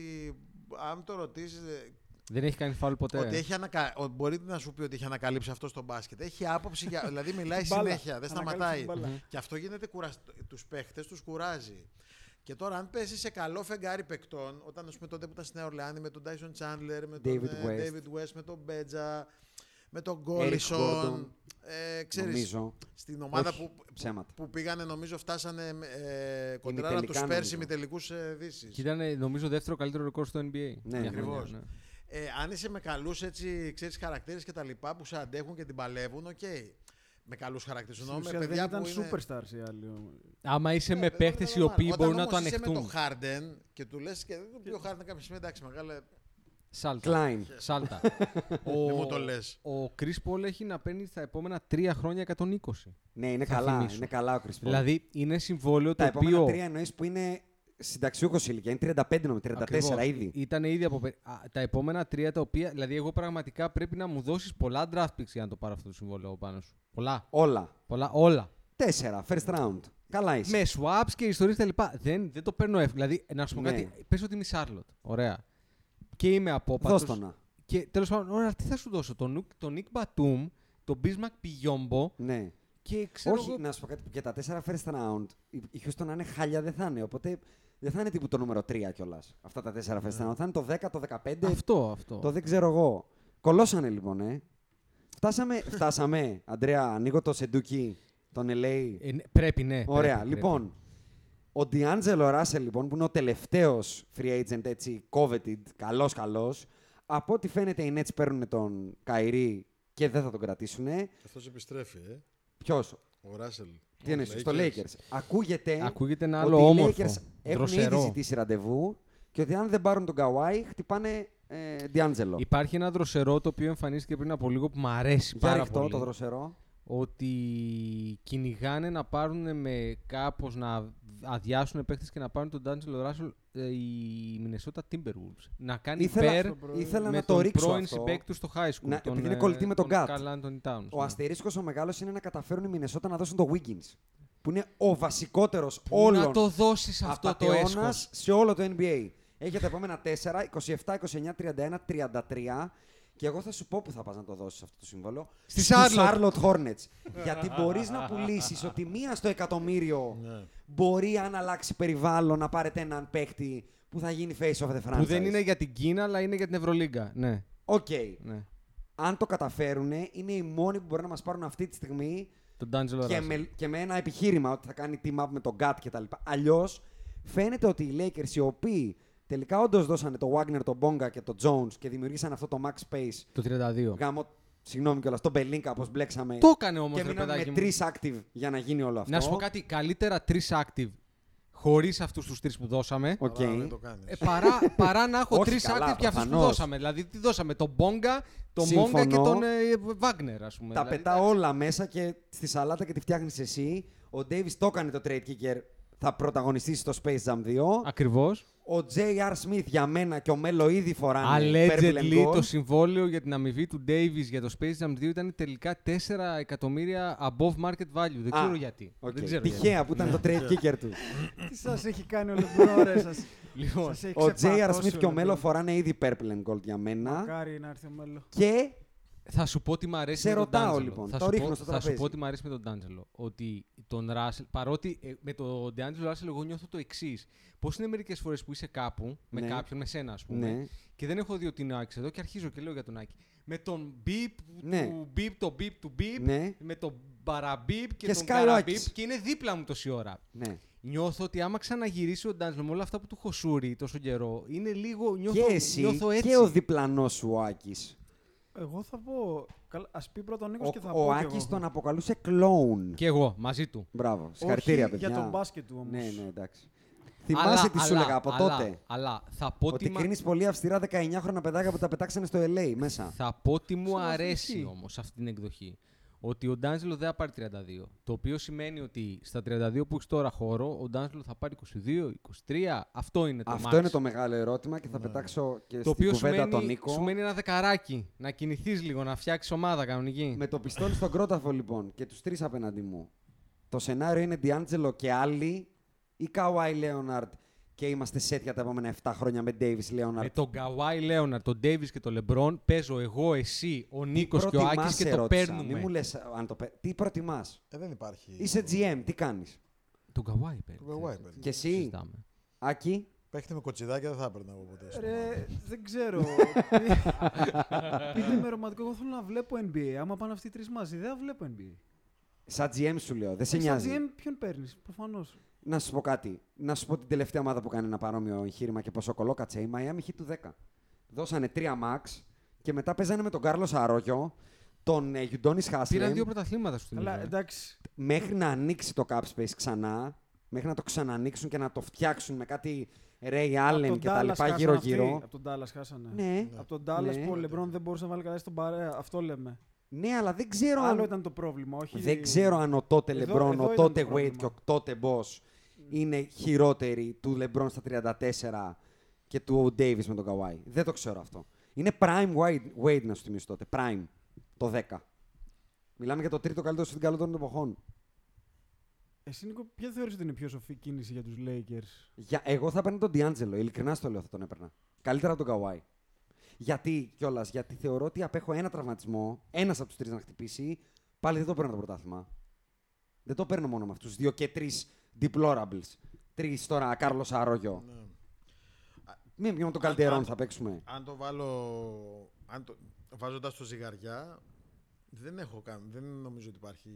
αν το ρωτήσεις... Δεν έχει κάνει φάουλ ποτέ. Ότι έχει ανακα... Μπορεί να σου πει ότι έχει ανακαλύψει αυτό στο μπάσκετ. Έχει άποψη, για... δηλαδή μιλάει Μπάλα. συνέχεια, δεν σταματάει. Μπάλα. Και αυτό γίνεται κουρασ... τους παίχτες, τους κουράζει. Και τώρα, αν πέσει σε καλό φεγγάρι παικτών, όταν ας πούμε τότε που ήταν στη Νέα Ορλεάνη με τον Tyson Chandler, με τον David ε, West. David West, με τον Μπέτζα, με τον Gordon. Γκόλισον. Ε, ξέρεις, Νομίζω. στην ομάδα Όχι, που, ψέματα. που πήγανε, νομίζω, φτάσανε ε, κοντρά να Ημιτελικά, τους πέρσι νομίζω. ημιτελικούς ε, δύσεις. Και ήταν νομίζω δεύτερο καλύτερο ρεκόρ στο N B A. Ναι, Μια ακριβώς. χρονιά, ναι. Ε, αν είσαι με καλούς έτσι, ξέρεις, χαρακτήρες και τα λοιπά που σε αντέχουν και την παλεύουν, οκ. Okay. Με καλούς χαρακτήρες. Στην Εννοώ με ουσία παιδιά δεν που ήταν είναι... superstars οι άλλοι. Άμα είσαι Ναι, με δεν παίχτες οι καταλαβαίνω. οποίοι Όταν μπορούν να το όμως ανεχτούν. Είσαι με το Harden και του λες και δεν το πει ο Harden κάποια στιγμή, εντάξει, μεγάλε. Σάλτα. Klein. Σάλτα. Δεν μου το λες. Ο Chris Paul έχει να παίρνει στα επόμενα τρία χρόνια εκατόν είκοσι. Ναι, είναι Θα καλά, θυμίσω. είναι καλά ο Chris Paul. Δηλαδή είναι συμβόλαιο τα το επόμενα οποίο. τρία εννοείς που είναι συνταξιούχος ηλικία. Είναι τριάντα πέντε νομίζω, τριάντα τέσσερα Ακριβώς. ήδη. Ήταν ήδη από. πε- Α, τα επόμενα τρία τα οποία. Δηλαδή, εγώ πραγματικά πρέπει να μου δώσεις πολλά draft picks για να το πάρω αυτό το συμβόλαιο πάνω σου. Πολλά. Όλα. Πολλά. Όλα. Τέσσερα, first round. Καλά είσαι. Με swaps και ιστορίες τα λοιπά. Δεν, δεν το παίρνω εύκολα. Δηλαδή, να σου πω Ναι. κάτι. Πες ότι είμαι η Charlotte. Ωραία. Και είμαι απόπατος. Δώσ' το να. Και τέλος πάντων, ωραία, τι θα σου δώσω. Τον Νουκ- τον Nick Batum, τον Bismack Piyombo Ναι. και ξέρω Όχι, εγώ. να σου πω κάτι. Και τα τέσσερα first round, η η Houston να είναι χάλια δεν θα είναι. Οπότε δεν θα είναι τύπου το νούμερο τρία κιόλας. Αυτά τα τέσσερα first round. Θα είναι το δέκα, το δεκαπέντε. Αυτό, αυτό. Το δεν ξέρω εγώ. Κολώσανε λοιπόν, ε. Φτάσαμε, φτάσαμε. Αντρέα, ανοίγω το Σεντούκι, τον ελ έι. Ε, ναι, πρέπει, ναι. Ωραία, πρέπει, λοιπόν. Ο D'Angelo Russell, λοιπόν, που είναι ο τελευταίος free agent, έτσι, coveted, καλός καλός. Από ό,τι φαίνεται οι Nets παίρνουν τον Kyrie και δεν θα τον κρατήσουν. Αυτός επιστρέφει, ε. Ποιος, Ο Ράσελ. τι εννοείς, στο Lakers. Ακούγεται, πρέπει. Ακούγεται ένα ότι άλλο οι όμορφο. Lakers έχουν ήδη Δροσερό. ζητήσει ραντεβού και ότι αν δεν πάρουν τον Kawhi, χτυπάνε ε, D'Angelo. Υπάρχει ένα δροσερό το οποίο εμφανίστηκε πριν από λίγο που μου αρέσει Για πάρα ρίχτω πολύ. το δροσερό. Ότι κυνηγάνε να πάρουν με κάπως να αδειάσουν παίχτες και να πάρουν τον D'Angelo Russell ε, οι Minnesota Timberwolves. Να κάνει Ήθελα, pair ήθελα με να το τον ρίξω πρώην αυτό. συμπαίκτη του στο high school. Να- τον, επειδή είναι ε, κολλητή με τον Gat. Carl Anthony Towns. Ο ναι. αστερίσκος ο μεγάλος είναι να καταφέρουν οι Minnesota να δώσουν το Wiggins. Που είναι ο βασικότερος Πού όλων να το δώσεις αυτό το έσχος. απατεώνας σε όλο το N B A. Έχει τα επόμενα τέσσερα, είκοσι επτά, είκοσι εννιά, τριάντα ένα, τριάντα τρία. Και εγώ θα σου πω που θα πας να το δώσεις αυτό το σύμβολο. Στη Στους Charlotte. Charlotte Hornets. Γιατί μπορείς να πουλήσεις ότι μία στο εκατομμύριο μπορεί, αν αλλάξει περιβάλλον, να πάρετε έναν παίχτη που θα γίνει face of the franchise. Που δεν είναι για την Κίνα, αλλά είναι για την Ευρωλίγκα. Ναι, Οκ. ναι. Αν το καταφέρουν, είναι οι μόνοι που μπορεί να μας πάρουν αυτή τη στιγμή Τον D'Angelo και Russell. με, και με ένα επιχείρημα ότι θα κάνει team up με τον Gat κτλ. Αλλιώς φαίνεται ότι οι Lakers, οι οποίοι τελικά όντως δώσανε το Wagner, τον Bonga και τον Jones και δημιουργήσαν αυτό το Max Space. Το τριάντα δύο. Γάμο, συγγνώμη κιόλας, τον Belinka όπως μπλέξαμε. Το έκανε όμως, και ρε μείναμε παιδάκι με μου. τρεις active για να γίνει όλο αυτό. Να σου πω κάτι, καλύτερα τρεις active χωρίς αυτούς τους τρεις που δώσαμε. Οκ. Αλλά δεν το κάνεις. Ε, παρά, παρά να έχω Όχι, τρεις καλά, active και αυτούς που προφανώς. δώσαμε. Δηλαδή, τι δώσαμε, τον Bonga, τον Συμφωνώ. Monga και τον ε, Wagner, ας πούμε. Τα δηλαδή, πετά όλα μέσα και στη σαλάτα και τη φτιάχνεις εσύ. Ο Davis το έκανε το trade kicker. Θα πρωταγωνιστήσει στο Space Jam δύο. Ακριβώς. Ο τζέι αρ Smith για μένα και ο Μέλο ήδη φοράνε purple and Allegedly gold. το συμβόλαιο για την αμοιβή του Davis για το Space Jam δύο ήταν τελικά τέσσερα εκατομμύρια above market value. Δεν Α, ξέρω γιατί. οκ. Δεν ξέρω γιατί. Τυχαία που ήταν το trade kicker του. Τι σας έχει κάνει ο Λεμπρό, ρε σας. Λοιπόν, Σας έχει Ο τζέι αρ ξεπατώσει Smith και ο LeBron. Μέλο φοράνε ήδη purple and gold για μένα. Μακάρι να έρθει ο Μέλο. Και θα σου πω τι μου αρέσει Σε με τον ρωτάω, D'Angelo. λοιπόν. Θα, Το σου ρίχνω πω, στο θα σου τραπέζι. πω τι μου αρέσει με τον D'Angelo. Ότι τον Russell, παρότι ε, με τον D'Angelo Russell εγώ νιώθω το εξή. Πώς είναι μερικές φορές που είσαι κάπου με Ναι. κάποιον, με σένα ας πούμε, ναι. και δεν έχω δει ότι είναι ο Άκης εδώ και αρχίζω και λέω για τον Άκη. Με τον beep Ναι. του beep, το beep του beep, Ναι. με τον παραbeep και, Και τον σκάει ο καραbeep Άκης. και είναι δίπλα μου τόση ώρα. ναι. Νιώθω ότι άμα ξαναγυρίσει ο D'Angelo με όλα αυτά που του έχω σούρει τόσο καιρό, είναι λίγο. Νιώθω, Και εσύ νιώθω έτσι. και ο διπλανός σου ο Άκης. Εγώ θα πω. Καλά, ας πει πρώτα ο Νίκος Ο, και θα ο πω. κι Άκης εγώ. τον αποκαλούσε κλόουν. Και εγώ μαζί του. Μπράβο. Συγχαρητήρια, Όχι παιδιά. για τον μπάσκετ του όμως. Ναι, ναι, εντάξει. Θυμάσαι Αλλά- τι σου αλλά- έλεγα από αλλά- τότε. Αλλά θα πω Ότι τι μα- κρίνεις πολύ αυστηρά δεκαεννιάχρονα παιδάκια που τα πετάξανε στο ελ έι μέσα. Θα πω τι μου Ξέρω, αρέσει ισχύει. όμως σε αυτή την εκδοχή. Ότι ο Ντάντζελο δεν θα πάρει τριάντα δύο. Το οποίο σημαίνει ότι στα τριάντα δύο που έχει τώρα χώρο, ο Ντάντζελο θα πάρει είκοσι δύο, είκοσι τρία. Αυτό είναι το Αυτό max. είναι το μεγάλο ερώτημα και θα Ναι. πετάξω και Το στην οποίο κουβέντα σημαίνει, τον Νίκο. σου μένει ένα δεκαράκι. Να κινηθείς λίγο, να φτιάξεις ομάδα κανονική. Με το πιστόλι στον κρόταφο λοιπόν και τους τρεις απέναντι μου. Το σενάριο είναι Ντιάντζελο και άλλοι ή Καουάι Λέοναρντ και είμαστε set για τα επόμενα επτά χρόνια με Ντέιβις Λέοναρντ. Με τον Καουάι Λέοναρντ, τον Ντέιβις και τον Λεμπρόν παίζω εγώ, εσύ, ο Νίκος και ο Άκης και το παίρνουμε. Μην μου λες αν το παίρνει. Τι προτιμάς. Ε, δεν υπάρχει. Είσαι τζι εμ, τι κάνεις. Τον Καουάι παίρνει. Τον Kawhi παίρνει. Και εσύ, Συζητάμε. Άκη. Παίχτη με κοτσιδάκια δεν θα έπαιρνα εγώ ποτέ. στο Ρε, μάτι. δεν ξέρω. Πείτε με ρομαντικό, εγώ θέλω να βλέπω εν μπι έι. Άμα πάνε αυτοί οι τρεις μαζί, δεν θα βλέπω εν μπι έι. Σαν τζι εμ σου λέω, δεν σε Ε, σαν νοιάζει. τζι εμ ποιον παίρνεις, προφανώς. Να σου πω κάτι. Να σου πω την τελευταία ομάδα που κάνει ένα παρόμοιο εγχείρημα και πόσο κολόκατσε. Η Miami Heat του δέκα. Δώσανε τρία max και μετά παίζανε με τον Κάρλος Αρόγιο, τον ε, Γιουντόνις Πήραν Χάσλεμ, δύο πρωταθλήματα σου Αλλά θυμίζω. εντάξει. μέχρι να ανοίξει το cap space ξανά, μέχρι να το ξανανοίξουν και να το φτιάξουν με κάτι Ray απ' Allen τον και τα Dallas λοιπά χάσανε γύρω-γύρω. αυτοί. Απ' τον Dallas χάσανε. Ναι, Από τον Dallas Ναι. που ο Λεμπρόν δεν μπορούσε να βάλει καλά στον παρέα. Αυτό λέμε. ναι, αλλά δεν ξέρω Άλλο αν, ήταν το πρόβλημα, όχι. δεν ξέρω αν ο τότε Εδώ- LeBron, εδώ ο ήταν τότε το Wade πρόβλημα. και ο τότε Boss είναι χειρότεροι του LeBron στα τριάντα τέσσερα και του Davis με τον Kawhi. Δεν το ξέρω αυτό. Είναι prime Wade, Wade να σου θυμίσω τότε. Prime. Το δέκα. Μιλάμε για το τρίτο καλύτερο στην καλό των εποχών. Εσύ, Νίκο, ποια θεωρείς ότι είναι η πιο σοφή κίνηση για τους Lakers. Για, εγώ θα έπαιρνα τον D'Angelo. Ειλικρινά στο λέω θα τον έπαιρνα. Καλύτερα από τον Kawhi. Γιατί κιόλα, γιατί θεωρώ ότι απέχω ένα τραυματισμό, ένα από του τρει να χτυπήσει, πάλι δεν το παίρνω το πρωτάθλημα. Δεν το παίρνω μόνο με αυτού. Δύο και τρει deplorables. Τρει τώρα, Κάρλο Αρόγιο. Ναι. Μην με τον Αν- Καλτερόν αν- θα παίξουμε. Αν το βάλω. Αν το, βάζοντας το ζυγαριά, δεν έχω καν. Δεν νομίζω ότι υπάρχει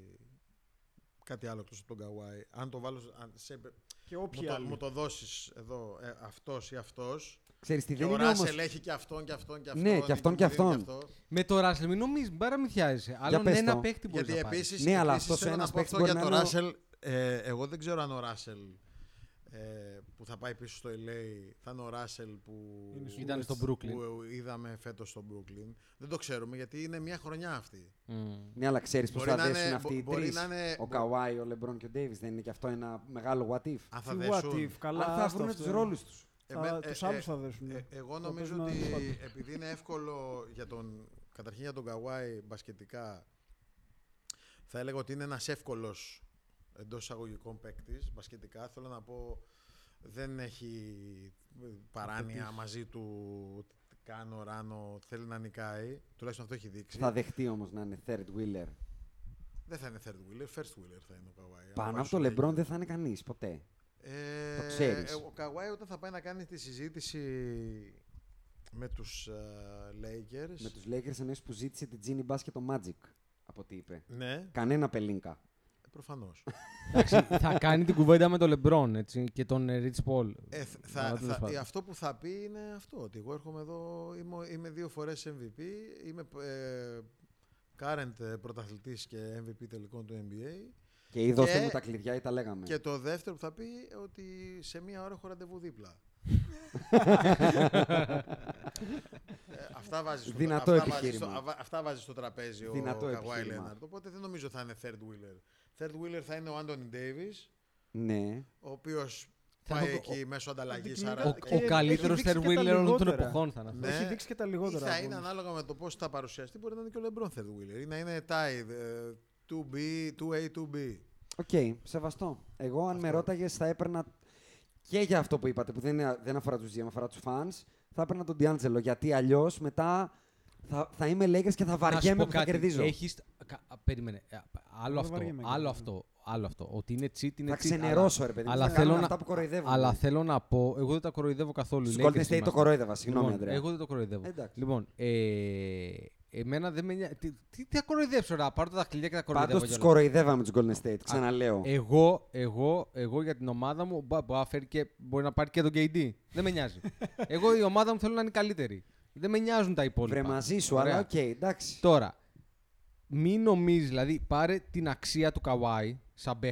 κάτι άλλο εκτός από τον Kawhi. Αν το βάλω. Αν σε, Και μου, όποιοι το, άλλοι. μου το δώσεις εδώ ε, αυτός ή αυτός. Ξέρεις τι Και δεν ο είναι όμως. Ράσελ έχει και αυτόν και αυτόν και αυτόν. Ναι, και αυτόν και αυτόν. αυτό. Με το Ράσελ, μην νομίζεις, μην παραμυθιάζεσαι. Άλλον πες ένα το. παίχτη μπορείς Γιατί να πάρεις. επίσης, Ναι, αλλά επίσης αυτός ο θέλω ένας να πω παίκτης αυτό μπορεί για να το είναι ο- Ράσελ. Ε, εγώ δεν ξέρω αν ο Ράσελ ε, που θα πάει πίσω στο ελ έι θα είναι ο Ράσελ που Είναι στο Ήταν West. στο Brooklyn. που είδαμε φέτος στο Brooklyn. Δεν το ξέρουμε γιατί είναι μια χρονιά αυτή. Μμ. Ναι, αλλά ξέρεις πώς Μπορεί θα να δέσουν είναι- αυτοί οι μπορεί τρεις. να είναι- Ο Kawhi, ο LeBron και ο Davis. Δεν είναι και αυτό ένα μεγάλο what if. Αν θα Τι δέσουν. what if, καλά. Αν θα άστο βρουν αυτό. τους ρόλους τους. Εμέ- Θα- ε, τους ε, άλλους θα δέσουν. ε, εγώ Θα νομίζω παίζουν ότι άλλους πάντες. επειδή είναι εύκολο για τον. Καταρχήν για τον Kawhi μπασκετικά, θα έλεγα ότι είναι ένας εύκολος εντός εισαγωγικών παίκτης μπασκετικά. Θέλω να πω, δεν έχει παράνοια μαζί του. Κάνω, ράνω, θέλει να νικάει. Τουλάχιστον αυτό έχει δείξει. Θα δεχτεί όμως να είναι third wheeler. Δεν θα είναι third wheeler, first wheeler θα είναι ο Kawhi. Αν Πάνω από βάζεις το Lakers. LeBron δεν θα είναι κανείς ποτέ. Ε, Το ξέρεις. Ο Kawhi όταν θα πάει να κάνει τη συζήτηση με τους ε, Lakers. Με τους Lakers εννοείς που ζήτησε την Ginny Bass και το Magic, από ό,τι είπε. Ναι, Κανένα πελίνκα. προφανώς. Εντάξει, θα κάνει την κουβέντα με τον Λεμπρόν έτσι, και τον ε, Rich Paul. ε, θ- θα, Αλλά τέλος θα, πάντων. αυτό που θα πει είναι αυτό, ότι εγώ έρχομαι εδώ, είμαι, είμαι δύο φορές εμ βι πι, είμαι ε, current ε, πρωταθλητής και εμ βι πι τελικών του N B A Και ή δώστε Και- μου τα κλειδιά ή τα λέγαμε. και το δεύτερο που θα πει ότι σε μία ώρα έχω ραντεβού δίπλα. Ε, αυτά βάζει στο, Δυνατό αυτά βάζει επιχείρημα. στο, αβα- αυτά βάζει στο τραπέζι Δυνατό ο Kawhi επιχείρημα. Leonard. Οπότε δεν νομίζω θα είναι third wheeler. Third wheeler θα είναι ο Anthony Davis, Ναι. ο οποίος Θα πάει το- εκεί μέσω ανταλλαγής. Αντικειμενικά- Άρα, Ο, Και ο έχει καλύτερος δείξει third και τα wheeler όλων των λιγότερα. εποχών θα είναι αυτό. Ναι. Έχει δείξει και τα ή λιγότερα. θα από είναι όλους. ανάλογα με το πώς θα παρουσιαστεί, μπορεί να είναι και ο LeBron third wheeler ή να είναι tie ε, two B, two A, two B. Οκ, σεβαστό. Εγώ, αν με ρώταγε, θα έπαιρνα και για αυτό που είπατε, που δεν, είναι, δεν αφορά του τζι εμ, αφορά του fans, θα έπαιρνα τον D'Angelo. Γιατί αλλιώ μετά θα, θα είμαι Lakers και θα Να σου βαριέμαι πω που θα κάτι, κερδίζω. έχεις- κα- α, Περίμενε. ε, Άλλο Δεν αυτό, βαριέμαι και άλλο εγώ. αυτό, άλλο αυτό. Ότι είναι cheat, είναι Θα cheat. ξενερώσω, ρε παιδί. μου. αλλά Θα θέλω κάνω να- αυτά που κοροϊδεύουν. Αλλά θέλω να πω, εγώ δεν τα κοροϊδεύω καθόλου. Στους οι Golden Lakers State το είμαστε. κοροϊδεύα. Συγγνώμη, Λοιπόν, Αντρέα. εγώ δεν το κοροϊδεύω. Εντάξει. Λοιπόν, ε, εμένα δεν με νοιάζει. Τι, τι, τι θα κοροϊδέψω, να πάρω τα δαχτυλιά και τα κοροϊδεύω. Πάντως τους κιόλας. κοροϊδεύαμε τους Golden State. Ξαναλέω. Εγώ, εγώ, εγώ για την ομάδα μου μπο- μπορεί να, φέρει και, μπορεί να πάρει και τον κέι ντι. Δεν με νοιάζει. Εγώ η ομάδα μου θέλω να είναι καλύτερη. Δεν με νοιάζουν τα υπόλοιπα. Βρε μαζί σου, Ωραία. αλλά οκ, εντάξει. Τώρα, μην νομίζει, δηλαδή πάρε την αξία του Kawhi σαν παίχτη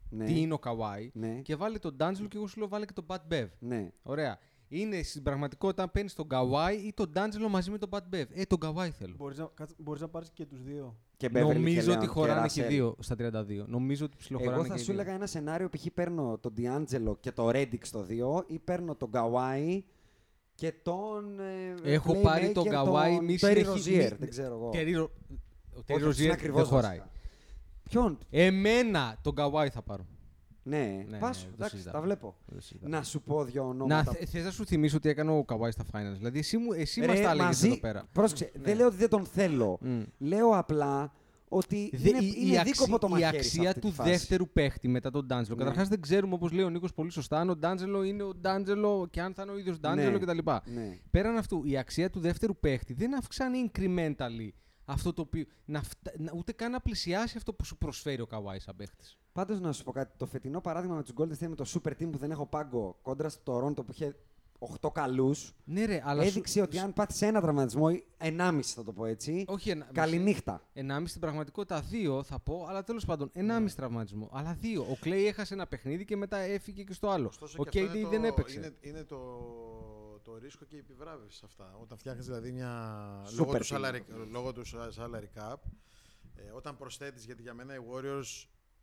Ναι. τι είναι ο Καουάι Ναι. και βάλε τον Ντάντζελο και εγώ σου λέω βάλε και τον Μπατ Μπεβ. Ναι. Ωραία. Είναι στην πραγματικότητα αν παίρνει τον Καουάι ή τον Ντάντζελο μαζί με τον Μπατ Μπεβ. Ε, τον Καουάι θέλω. Μπορείς να, μπορείς να πάρεις και τους δύο. Και Beverly Νομίζω και ότι Leon χωράνε και και Russell. δύο στα τριάντα δύο. Νομίζω ότι ψιλοχωράνε Εγώ και θα οι σου δύο. έλεγα ένα σενάριο, π.χ. παίρνω τον D'Angelo και τον Redick στο δύο ή παίρνω τον Kawhi και τον ε, Έχω πάρει τον playmaker, Kawhi, μη Terry συνεχί- Rozier, μη- δεν ξέρω εγώ. Terry Ro- Ο Terry Όχι, αυτό είναι Rozier ακριβώς δεν χωράει. βασικά. Ποιον? Εμένα τον Kawhi θα πάρω. Ναι, Ναι, πάσου, ναι, το εντάξει, συζητάμε. τα βλέπω. Δεν συζητάμε. Να σου πω δύο Να, ονόματα. θε- θες να σου θυμίσω τι έκανε ο Kawhi στα finals. Δηλαδή εσύ, μου, εσύ Ρε, μας τα έλεγες μαζί- εδώ πέρα. Πρόσεξε, Ναι. δεν λέω ότι δεν τον θέλω. Μμ. Λέω απλά ότι Δε- είναι, η, είναι η, δίκοπο αξι- το η μαχαίρι σε αξία αυτή του τη φάση. δεύτερου παίχτη μετά τον Ντάντζελο. Ναι. Καταρχάς δεν ξέρουμε, όπως λέει ο Νίκος πολύ σωστά, αν ο Ντάντζελο είναι ο Ντάντζελο και αν θα είναι ο ίδιος Ντάντζελο Ναι. κτλ. Ναι. Πέραν αυτού, η αξία του δεύτερου παίχτη δεν αυξάνει incrementally αυτό το οποίο. Να φτα... να, ούτε καν να πλησιάσει αυτό που σου προσφέρει ο Kawhi σαν παίχτης. Πάντως να σου πω κάτι. Το φετινό παράδειγμα με τους Golden State με το super team που δεν έχω πάγκο κόντρα στο Toronto που είχε οκτώ καλούς, Ναι, ρε, αλλά. έδειξε σου... ότι αν πάθεις ένα τραυματισμό, ή ενάμιση θα το πω έτσι, Όχι, ένα... καληνύχτα. Ενάμιση στην πραγματικότητα, δύο θα πω, αλλά τέλος πάντων, ενάμιση τραυματισμό. Αλλά δύο. Ο Clay έχασε ένα παιχνίδι και μετά έφυγε και στο άλλο. Ωστόσο Ο και αυτό K D είναι δεν το- έπαιξε. Είναι, είναι το, το ρίσκο και η επιβράβευση σε αυτά. Όταν φτιάχνεις δηλαδή μια. Super λόγω, του team. salary, λόγω του salary cap, ε, όταν προσθέτεις, γιατί για μένα οι Warriors.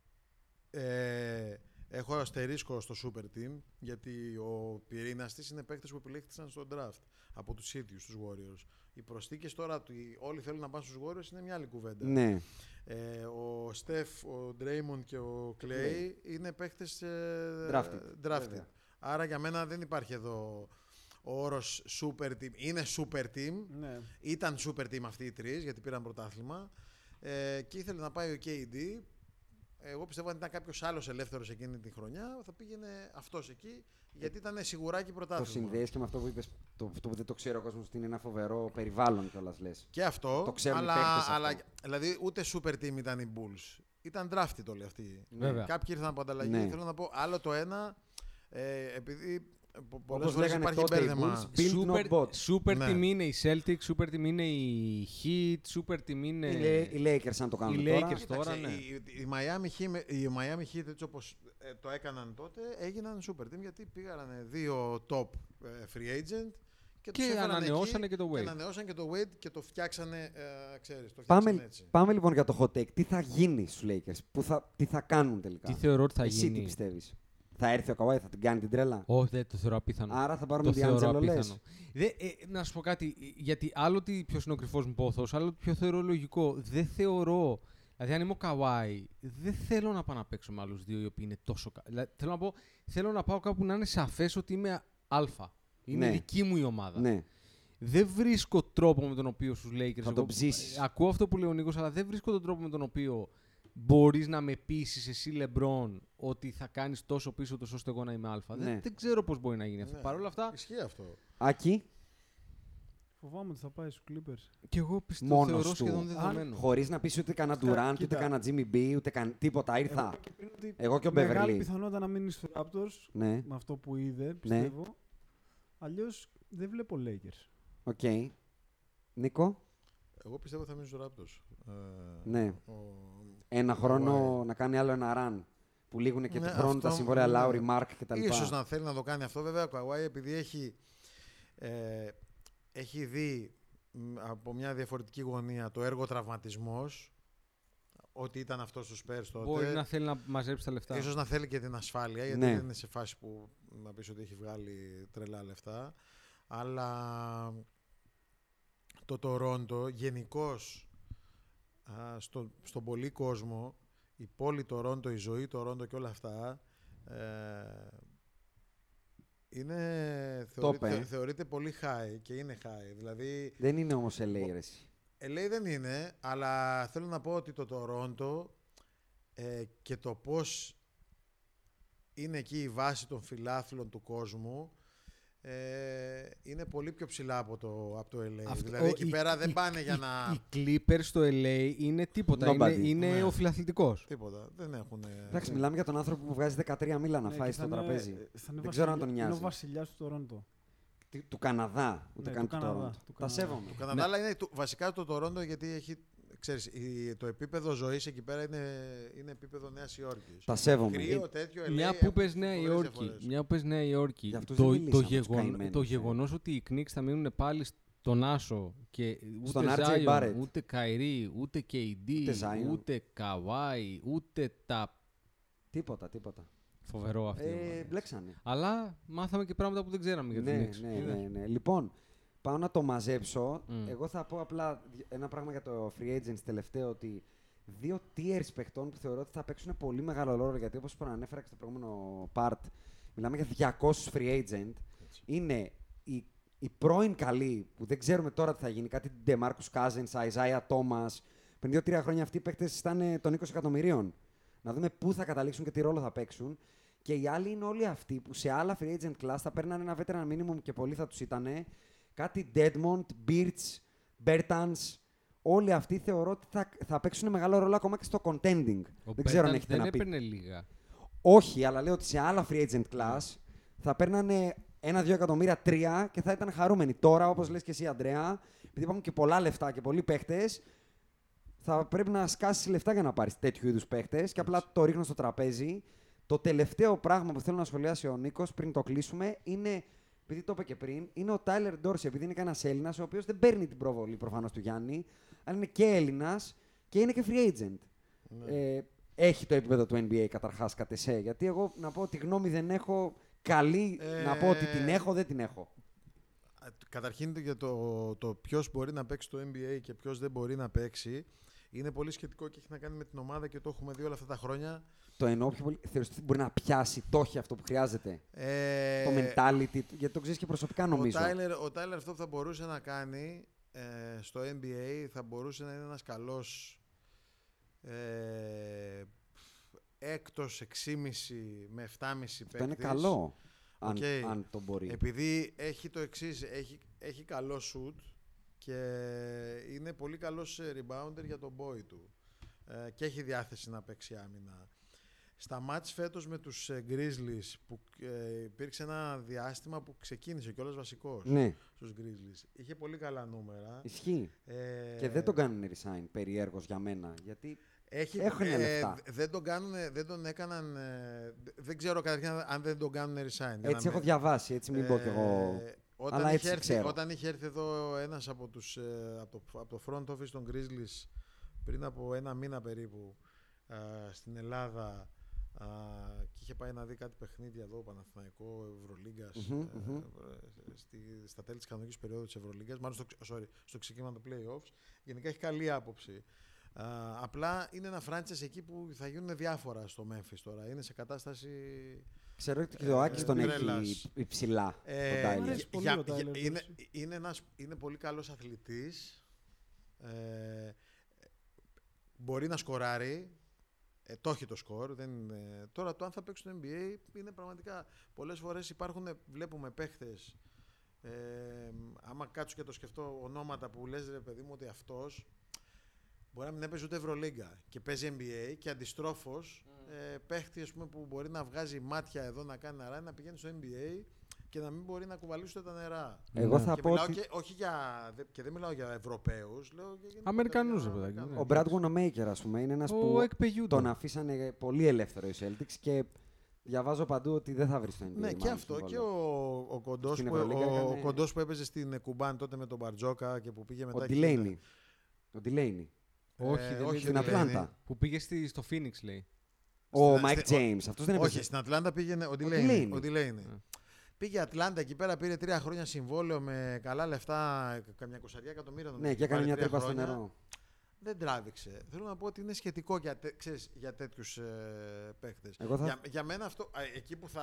Ε, έχω αστερίσκο στο super team, γιατί ο πυρήνας της είναι παίκτες που επιλέχθησαν στο draft από τους ίδιους τους Warriors. Οι προσθήκες τώρα του όλοι θέλουν να πάνε στους Warriors είναι μια άλλη κουβέντα. Ναι. Ε, ο Στεφ, ο Ντρέιμον και ο Κλέι είναι παίχτες ε, Drafted, drafted. βέβαια. Άρα για μένα δεν υπάρχει εδώ ο όρος super team. Είναι super team. Ναι. Ήταν super team αυτοί οι τρεις γιατί πήραν πρωτάθλημα. Ε, και ήθελε να πάει ο κέι ντι. Εγώ πιστεύω αν ήταν κάποιος άλλος ελεύθερος εκείνη τη χρονιά θα πήγαινε αυτός εκεί γιατί ήταν σιγουράκι Το πρωτάθλημα. συνδέεις και με αυτό που είπες, το, αυτό που δεν το ξέρει ο κόσμος, ότι είναι ένα φοβερό περιβάλλον κιόλας λες. Και αυτό, Το ξέρουν οι αλλά, παίκτες αυτό. αλλά δηλαδή ούτε super team ήταν οι Bulls. Ήταν drafted όλοι αυτοί. Βέβαια. Κάποιοι ήρθαν από ανταλλαγή. Ναι. Θέλω να πω άλλο το ένα, ε, επειδή πο- πολλές Όπως φορές λέγανε υπάρχει τότε οι μπέρδεμα. Bulls, build not Super, bought. super Ναι. team είναι η Celtics, super team είναι η Heat, super team είναι. Οι Lay- Οι Lakers αν το κάνουν οι τώρα. Lakers. Κοίταξε, τώρα, ναι. η, η, Miami Heat, με- η Miami Heat έτσι όπως ε, το έκαναν τότε έγιναν super team γιατί πήγαν δύο top ε, free agent και, τους Και έφεραν ανανεώσανε εκεί και το Wade. Και ανανεώσαν και το Wade και το φτιάξανε, ε, ξέρεις, το Πάμε, φτιάξανε έτσι. πάμε λοιπόν για το hot take. Τι θα γίνει στους Lakers, που θα, τι θα κάνουν τελικά. Τι θεωρώ ότι θα Εσύ γίνει. τι πιστεύεις. Θα έρθει ο Kawhi, θα την κάνει την τρέλα. Όχι, δεν το θεωρώ απίθανο. Άρα θα Το πάρουμε θεωρώ D'Angelo, λες. απίθανο. Δε, ε, να σου πω κάτι, γιατί άλλο ότι ποιο είναι ο κρυφός μου πόθος, άλλο ότι ποιο θεωρώ λογικό. Δεν θεωρώ. Δηλαδή, αν είμαι ο Kawhi, δεν θέλω να πάω να παίξω με άλλους δύο οι οποίοι είναι τόσο καλοί. Δηλαδή, θέλω να πω, θέλω να πάω κάπου να είναι σαφές ότι είμαι Α. Είναι Ναι. δική μου η ομάδα. Ναι. Δεν βρίσκω τρόπο με τον οποίο στους Lakers. Θα το ψήσεις. Ακούω αυτό που λέει ο Νίκος, αλλά δεν βρίσκω τον τρόπο με τον οποίο μπορείς να με πείσεις εσύ, Λεμπρόν, ότι θα κάνεις τόσο πίσω τόσο ώστε εγώ να είμαι Α. Ναι. Δεν, δεν ξέρω πώς μπορεί να γίνει αυτό. Ναι. Παρ' όλα αυτά, Ισχύει αυτό. Άκη, Φοβάμαι ότι θα πάει στους Clippers. και εγώ πιστεύω, Μόνος θεωρώ του. σχεδόν δεδομένο. χωρίς να πεις ούτε κανένα Durant, ούτε κοίτα. κανένα Jimmy B, ούτε καν... τίποτα. Ήρθα. Εγώ, και πριν ότι Εγώ και ο Μεγάλη Beverly. πιθανότητα να μείνει στους Raptors Ναι, με αυτό που είδε, πιστεύω. Αλλιώς δεν βλέπω Lakers. οκ. Νίκο, Εγώ πιστεύω θα μείνει στους Raptors. Ε, ναι. ο- Ένα χρόνο Kawhi. να κάνει άλλο ένα run. Που λήγουν και Ναι, του χρόνου τα αυτό, συμβόλαια ναι. Λάουρι, Μάρκ κτλ. Ίσως να θέλει να το κάνει αυτό. Βέβαια, ο Kawhi επειδή έχει, ε, έχει δει μ, από μια διαφορετική γωνία το έργο τραυματισμός, ότι ήταν αυτό στους Spurs τότε. Μπορεί να θέλει να μαζέψει τα λεφτά. Ίσως να θέλει και την ασφάλεια, γιατί Ναι. δεν είναι σε φάση που να πεις ότι έχει βγάλει τρελά λεφτά. Αλλά το Τορόντο γενικώς α, στο, στον πολύ κόσμο, η πόλη Τορόντο, η ζωή Τορόντο και όλα αυτά ε, είναι, θεωρείται, ε. θεωρείται πολύ high και είναι high. Δηλαδή, Δεν είναι όμως ελ έι, ρε εσύ. ελ έι δεν είναι, αλλά θέλω να πω ότι το Τορόντο ε, και το πώς είναι εκεί η βάση των φιλάθλων του κόσμου ε, είναι πολύ πιο ψηλά από το, από το ελ έι. Αυτό- δηλαδή ο- εκεί οι- πέρα δεν οι- πάνε για οι- να... Οι Clippers στο ελ έι είναι τίποτα. Είναι, Nobody. είναι Ναι. ο φιλαθλητικός. Τίποτα. Δεν έχουν... Εντάξει, μιλάμε για τον άνθρωπο που βγάζει δεκατρία μίλα να Ναι, φάει και στο θα είναι- τραπέζι. ε, θα είναι Δεν ξέρω αν τον βασιλιά- Είναι νοιάζει. ο βασιλιάς του Τορόντο. Τι- Του Καναδά, ούτε Ναι, καν του του Καναδά, Τορόντο. του Τα Καναδά. σέβομαι. Το Καναδά, αλλά είναι του- βασικά το Τορόντο γιατί έχει ξέρεις, η, το επίπεδο ζωής εκεί πέρα είναι, είναι επίπεδο Νέας Υόρκης. Τα σέβομαι. Κρύο, τέτοιο, ελ έι, Μια που πες έχουν Νέα πολλές Υόρκη, διαφορές. μια που πες Νέα Υόρκη, Για αυτούς το, δεν το, μιλήσαμε, τους γεγον, καημένους, το ε. γεγονός ότι οι Knicks θα μείνουν πάλι στον Άσο και Στον ούτε αρ τζέι Zion, Barrett. ούτε Kyrie, ούτε κέι ντι, Ούτε Zion. ούτε Kawhi, ούτε τα... Τίποτα, τίποτα. Φοβερό αυτή η Ε, ομάδα. μπλέξανε. Αλλά μάθαμε και πράγματα που δεν ξέραμε για τους Ναι, Knicks. ναι, Είδες. ναι, ναι. Λοιπόν, πάω να το μαζέψω. Μμ. Εγώ θα πω απλά ένα πράγμα για το free agents τελευταίο, ότι δύο tiers παιχτών που θεωρώ ότι θα παίξουν πολύ μεγάλο ρόλο, γιατί όπως προανέφερα και στο προηγούμενο part, μιλάμε για διακόσιους free agent, είναι οι, οι πρώην καλοί, που δεν ξέρουμε τώρα τι θα γίνει, κάτι DeMarcus Cousins, Isaiah Thomas, πριν δύο τρία χρόνια αυτοί οι παίκτες ήταν των είκοσι εκατομμυρίων. Να δούμε πού θα καταλήξουν και τι ρόλο θα παίξουν. Και οι άλλοι είναι όλοι αυτοί που σε άλλα free agent class θα παίρνανε ένα veteran minimum και πολλοί θα τους ήτανε. Κάτι Deadmond, Birch, Bertans. Όλοι αυτοί θεωρώ ότι θα, θα παίξουν μεγάλο ρόλο ακόμα και στο contending. Ο δεν ξέρω αν Bertans έχετε δεν να πει. έπαιρνε λίγα. Όχι, αλλά λέω ότι σε άλλα free agent class θα παίρνανε ένα-δύο εκατομμύρια, τρία και θα ήταν χαρούμενοι. Τώρα, όπως λες και εσύ, Αντρέα, επειδή υπάρχουν και πολλά λεφτά και πολλοί παίχτες, θα πρέπει να σκάσεις λεφτά για να πάρεις τέτοιου είδους παίχτες και απλά το ρίχνω στο τραπέζι. Το τελευταίο πράγμα που θέλω να σχολιάσει ο Νίκος πριν το κλείσουμε είναι, επειδή το είπε και πριν, είναι ο Τάιλερ Ντόρσι, επειδή είναι κανένας Έλληνας, ο οποίος δεν παίρνει την προβολή προφανώς του Γιάννη, αλλά είναι και Έλληνας και είναι και free agent. Ναι. Ε, έχει το επίπεδο του N B A καταρχάς κατ' εσέ, γιατί εγώ να πω ότι γνώμη δεν έχω, καλή Ε, να πω ότι την έχω, δεν την έχω. Καταρχήν για το, το ποιος μπορεί να παίξει το N B A και ποιος δεν μπορεί να παίξει, είναι πολύ σχετικό και έχει να κάνει με την ομάδα και το έχουμε δει όλα αυτά τα χρόνια. Το εννοώ πιο πολύ. Θεωρείς ότι μπορεί να πιάσει, το έχει αυτό που χρειάζεται. Ε, Το mentality, γιατί το ξέρεις και προσωπικά νομίζω. Ο Τάιλερ, ο Τάιλερ αυτό που θα μπορούσε να κάνει ε, στο N B A θα μπορούσε να είναι ένας καλός ε, έκτος, εξήμισι με επτάμισι Αυτό παίκτης. είναι καλό, αν, Okay. αν το μπορεί. Επειδή έχει το εξής, έχει, έχει καλό shoot και είναι πολύ καλός rebounder για τον boy του ε, και έχει διάθεση να παίξει άμυνα. Στα μάτς φέτος με τους ε, Grizzlies που ε, υπήρξε ένα διάστημα που ξεκίνησε κιόλας βασικός Ναι, στους Grizzlies. Είχε πολύ καλά νούμερα. ισχύει. Ε, Και δεν τον κάνουν resign, περιέργως για μένα. Γιατί έχει, έχουν ε, λεφτά. δεν τον κάνουνε, δεν τον έκαναν, ε, δεν ξέρω καταρχήν αν δεν τον κάνουν resign. για να έτσι έχω μην- διαβάσει, έτσι μην πω κι εγώ. Ε, Όταν, αλλά είχε έτσι έρθει, ξέρω. όταν είχε έρθει εδώ ένας από, τους, ε, από, το, από το front office των Grizzlies πριν από ένα μήνα περίπου α, στην Ελλάδα α, και είχε πάει να δει κάτι παιχνίδια εδώ, Παναθηναϊκό, Ευρωλίγκας, Μμμ, ε, μμμ. ε, στη, στα τέλη της κανονικής περίοδου της Ευρωλίγκας, μάλλον στο, ξε- sorry, στο ξεκίνημα των playoffs. Γενικά έχει καλή άποψη. Α, απλά είναι ένα franchise εκεί που θα γίνουν διάφορα στο Memphis τώρα. Είναι σε κατάσταση... Ξέρω ότι και ο Άκης ε, τον τρέλας. έχει υψηλά. Ε, τον Tyler. Μου αρέσει πολύ για- ο Tyler, για- είναι, Dorsey. είναι, ένας, είναι πολύ καλός αθλητής. Ε, μπορεί να σκοράρει. Ε, το έχει το σκορ. Δεν είναι... Τώρα το αν θα παίξει στο N B A είναι πραγματικά... Πολλές φορές υπάρχουν, βλέπουμε παίχτες. Ε, άμα κάτσω και το σκεφτώ ονόματα που λες ρε παιδί μου ότι αυτός μπορεί να μην έπαιζε ούτε Ευρωλίγκα και παίζει N B A και αντιστρόφως ε, παίχτη ας πούμε, που μπορεί να βγάζει μάτια εδώ να κάνει νερά να πηγαίνει στο N B A και να μην μπορεί να κουβαλήσει ούτε τα νερά. Εγώ θα Και πω μιλάω ότι και, όχι για, δε- και δεν μιλάω για Ευρωπαίους, λέω για γενικότερα Αμερικανούς, για ρε παιδάκι, Αμερικανούς. ναι. ο Brad Wanamaker, ας πούμε, είναι ένας Ο που Εκπεγιούντο. τον αφήσανε πολύ ελεύθερο οι Celtics και διαβάζω παντού ότι δεν θα βρει στο N B A. Ναι, και μάλλον αυτό. Και συμβόλαιο. ο, ο, κοντός Στην που, Ευρωλίγκα ο, έκανε- ο κοντός που έπαιζε στην Κουμπάν τότε με τον Μπαρτζόκα και που πήγε μετά. Ο εκεί Delaney. Ο Delaney. Όχι, Ε, δεν όχι, είναι Στην ο Delaney. Ατλάντα. Που πήγε στη, στο Phoenix, λέει. Ο Στην- Mike στη- James. Αυτός δεν έπαιζε. Όχι, στην Ατλάντα πήγαινε ο Delaney. Delaney. Ο Delaney. Ναι. Πήγε Ατλάντα εκεί πέρα, πήρε τρία χρόνια συμβόλαιο με καλά λεφτά, καμιά εικοσαριά εκατομμύρια. νομίζω, Ναι, και έκανε πάρει μια τρία τρύπα στο χρόνια. νερό. Δεν τράβηξε. Θέλω να πω ότι είναι σχετικό για, τέ, ξέρεις, για τέτοιους ε, παίχτες. Εγώ θα- Για, για μένα αυτό, α, εκεί που θα,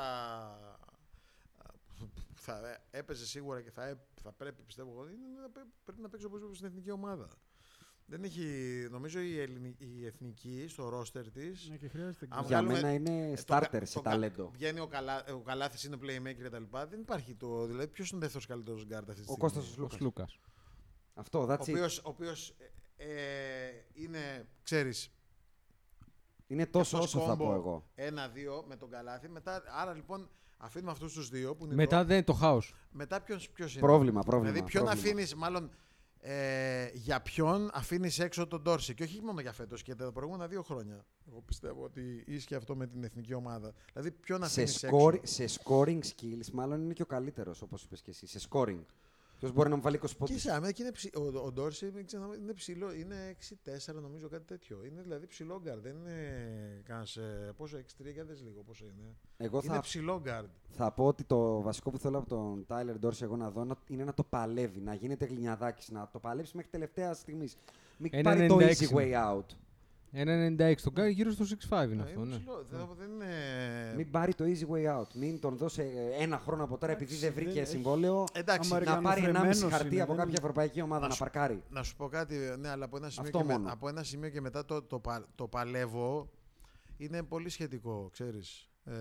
που θα έπαιζε σίγουρα και θα, έ- θα πρέπει, πιστεύω εγώ, είναι να πέ- πρέπει να παίξει όπως στην εθνική ομάδα. Δεν έχει, νομίζω η, Ελληνική, η εθνική στο ρόστερ της. Ναι, και χρειάζεται Αν Για βγάλουμε- μένα είναι ε, το κα- starter σε το κα- ταλέντο. Βγαίνει ο, Καλά, ο Καλάθης, είναι playmaker κτλ. Δεν υπάρχει το. Δηλαδή, ποιος είναι ο δεύτερος καλύτερος γκάρτ αυτή τη Ο στιγμή. Κώστας ο Ο Σλούκας. Σλούκας. Αυτό, Ο that's it. οποίος, ο οποίος ε, ε, είναι, ξέρεις, Είναι τόσο αυτός όσο θα combo πω εγώ. ένα-δύο με τον Καλάθη. Μετά, άρα λοιπόν αφήνουμε αυτούς τους δύο που είναι Μετά το- δεν είναι το χάος. μετά ποιος, ποιος είναι. Πρόβλημα, πρόβλημα. Δηλαδή ποιον πρόβλημα. αφήνεις, μάλλον Ε, για ποιον αφήνεις έξω τον Ντόρση. Και όχι μόνο για φέτος και τα προηγούμενα δύο χρόνια. Εγώ πιστεύω ότι ίσχυε αυτό με την εθνική ομάδα. Δηλαδή, ποιον αφήνεις σε έξω. Score, σε scoring skills, μάλλον είναι και ο καλύτερος, όπως είπες και εσύ. Σε scoring. Ποιος μπορεί να μου βάλει είκοσι πόντους. Και σε άμυνα, είναι ψη... ο, ο Ντόρση είναι ψηλό, είναι έξι τέσσερα νομίζω, κάτι τέτοιο. Είναι δηλαδή ψηλό γκάρντ. Δεν είναι κανένας. Πόσο, έξι τρία, για δες λίγο πόσο είναι. Εγώ είναι θα, ψηλό γκάρντ. θα πω ότι το βασικό που θέλω από τον Τάιλερ Ντόρση εγώ να δω είναι να το παλεύει, να γίνεται γλινιαδάκης, να το παλέψει μέχρι τελευταία στιγμή. Μην Ένα πάρει το ενενήντα έξι. easy way out. ένα ενενήντα έξι, τον κάνει γύρω στο έξι πέντε είναι Α, αυτό, είναι ναι. ψηλό. Δεν, δεν είναι... Μην πάρει το easy way out. Μην τον δώσει ένα χρόνο από τώρα επειδή δεν βρήκε δεν έχει- συμβόλαιο. Εντάξει, Άμα Να πάρει ενάμιση Φρεμένος χαρτί είναι, από δεν κάποια είναι. ευρωπαϊκή ομάδα Να να σου- παρκάρει. Να σου πω κάτι, ναι, αλλά από ένα σημείο, Αυτό και, με, μόνο. από ένα σημείο και μετά το, το, πα- το παλεύω είναι πολύ σχετικό, ξέρεις. Ε,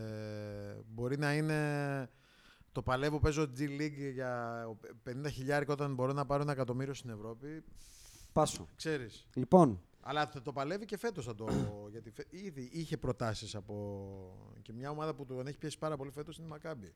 μπορεί να είναι... Το παλεύω, παίζω G League για πενήντα χιλιάρικα όταν μπορώ να πάρω ένα εκατομμύριο στην Ευρώπη. Πάσο. Ξέρεις. Λοιπόν, Αλλά θα το παλεύει και φέτος θα το... γιατί φε- ήδη είχε προτάσεις από... Και μια ομάδα που τον έχει πιέσει πάρα πολύ φέτος είναι η Μακάμπι.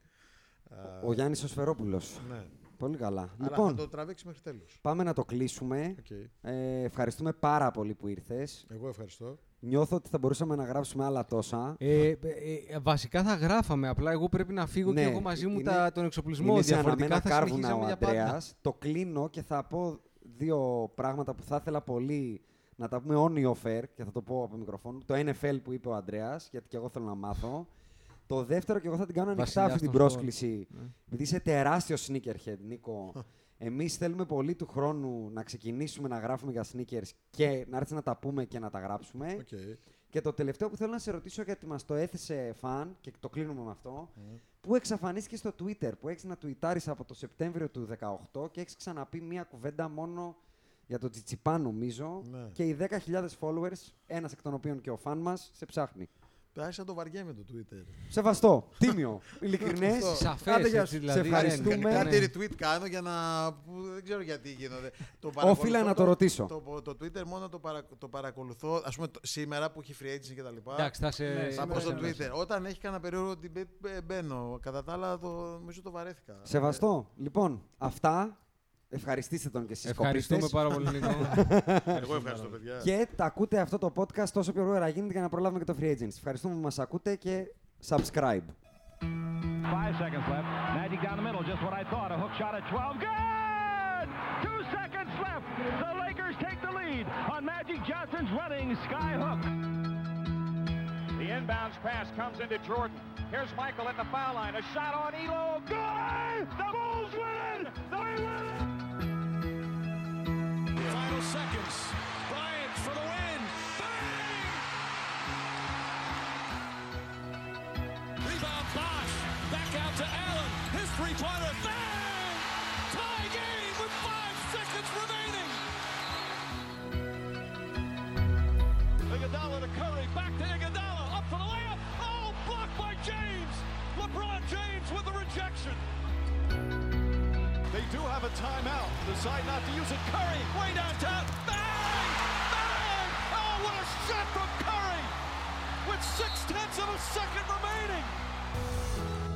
ο Γιάννης ο Σφερόπουλος. Ναι. Πολύ καλά. Αλλά Λοιπόν, θα το τραβήξει μέχρι τέλους. πάμε να το κλείσουμε. Okay. Ε, ευχαριστούμε πάρα πολύ που ήρθες. Εγώ ευχαριστώ. Νιώθω ότι θα μπορούσαμε να γράψουμε άλλα τόσα. Ε, ε, ε, βασικά θα γράφαμε, απλά εγώ πρέπει να φύγω Ναι, και έχω μαζί μου είναι- τα, τον εξοπλισμό. Είναι σε Διαφορετικά αναμένα θα κάρβουνα ο συνεχίζαμε για πάντα. Ανδρέας. Το κλείνω και θα πω δύο πράγματα που θα ήθελα πολύ να τα πούμε on your fair και θα το πω από μικροφόνο. Το N F L που είπε ο Ανδρέας, γιατί και εγώ θέλω να μάθω. Το δεύτερο, και εγώ θα την κάνω ανοιχτά Βασιλιάς αυτή την των πρόσκληση. Ναι. Επειδή είσαι τεράστιο sneakerhead, Νίκο. Εμείς θέλουμε πολύ του χρόνου να ξεκινήσουμε να γράφουμε για sneakers και να έρθει να τα πούμε και να τα γράψουμε. Okay. Και το τελευταίο που θέλω να σε ρωτήσω, γιατί μας το έθεσε φαν και το κλείνουμε με αυτό, που εξαφανίστηκε στο Twitter, που έχεις να τουιτάρεις από το Σεπτέμβριο του δεκαοκτώ και έχεις ξαναπεί μία κουβέντα μόνο για το Τσιτσιπά, νομίζω, Ναι. και οι δέκα χιλιάδες followers, ένας εκ των οποίων και ο φαν μας, σε ψάχνει. Άρχισα να το βαριέμαι το Twitter. Σεβαστό, τίμιο, ειλικρινές. Αυτό. Σαφές, Άντε, γεια έτσι, σου. δηλαδή, Σε ευχαριστούμε. δεν- Κάτι ναι. retweet κάνω για να. Που δεν ξέρω γιατί γίνονται. Το Όφιλα παρακολουθώ να το ρωτήσω. Το, το, Twitter μόνο το, παρα, το παρακολουθώ. Ας πούμε το, σήμερα που έχει free agency και τα λοιπά. Εντάξει, θα σε. Ναι, Θα σήμερα πω στο είναι Twitter. Όταν έχει κανένα περίεργο debate μπε- μπαίνω. Κατά τα άλλα, το, νομίζω το βαρέθηκα. Σεβαστό. Λοιπόν, αυτά. Ευχαριστήστε τον και εσείς Ευχαριστούμε κοπίστες. πάρα πολύ, Νίκο. Εγώ ευχαριστώ, παιδιά. Και τα ακούτε αυτό το podcast τόσο πιο γρήγορα γίνεται για να προλάβουμε και το free agency. Ευχαριστούμε που μας ακούτε και subscribe. Five seconds left. Magic down the middle, just what I thought. A hook shot at twelve. Good! Two seconds left. The Lakers take the lead on Magic Johnson's running sky hook. The inbounds pass comes into Jordan. Here's Michael at the foul line. A shot on Elo. Good! The Bulls win! They win! Final seconds. Bryant for the win. Bang! Rebound Bosch. Back out to Allen. His three-pointer. Bang! Tie game with five seconds remaining. Iguodala to Curry. Back to Iguodala. Up for the layup. Oh, blocked by James. LeBron James with the rejection. They do have a timeout. Decide not to use it. Curry, way downtown. Bang! Bang! Oh, what a shot from Curry! With six tenths of a second remaining.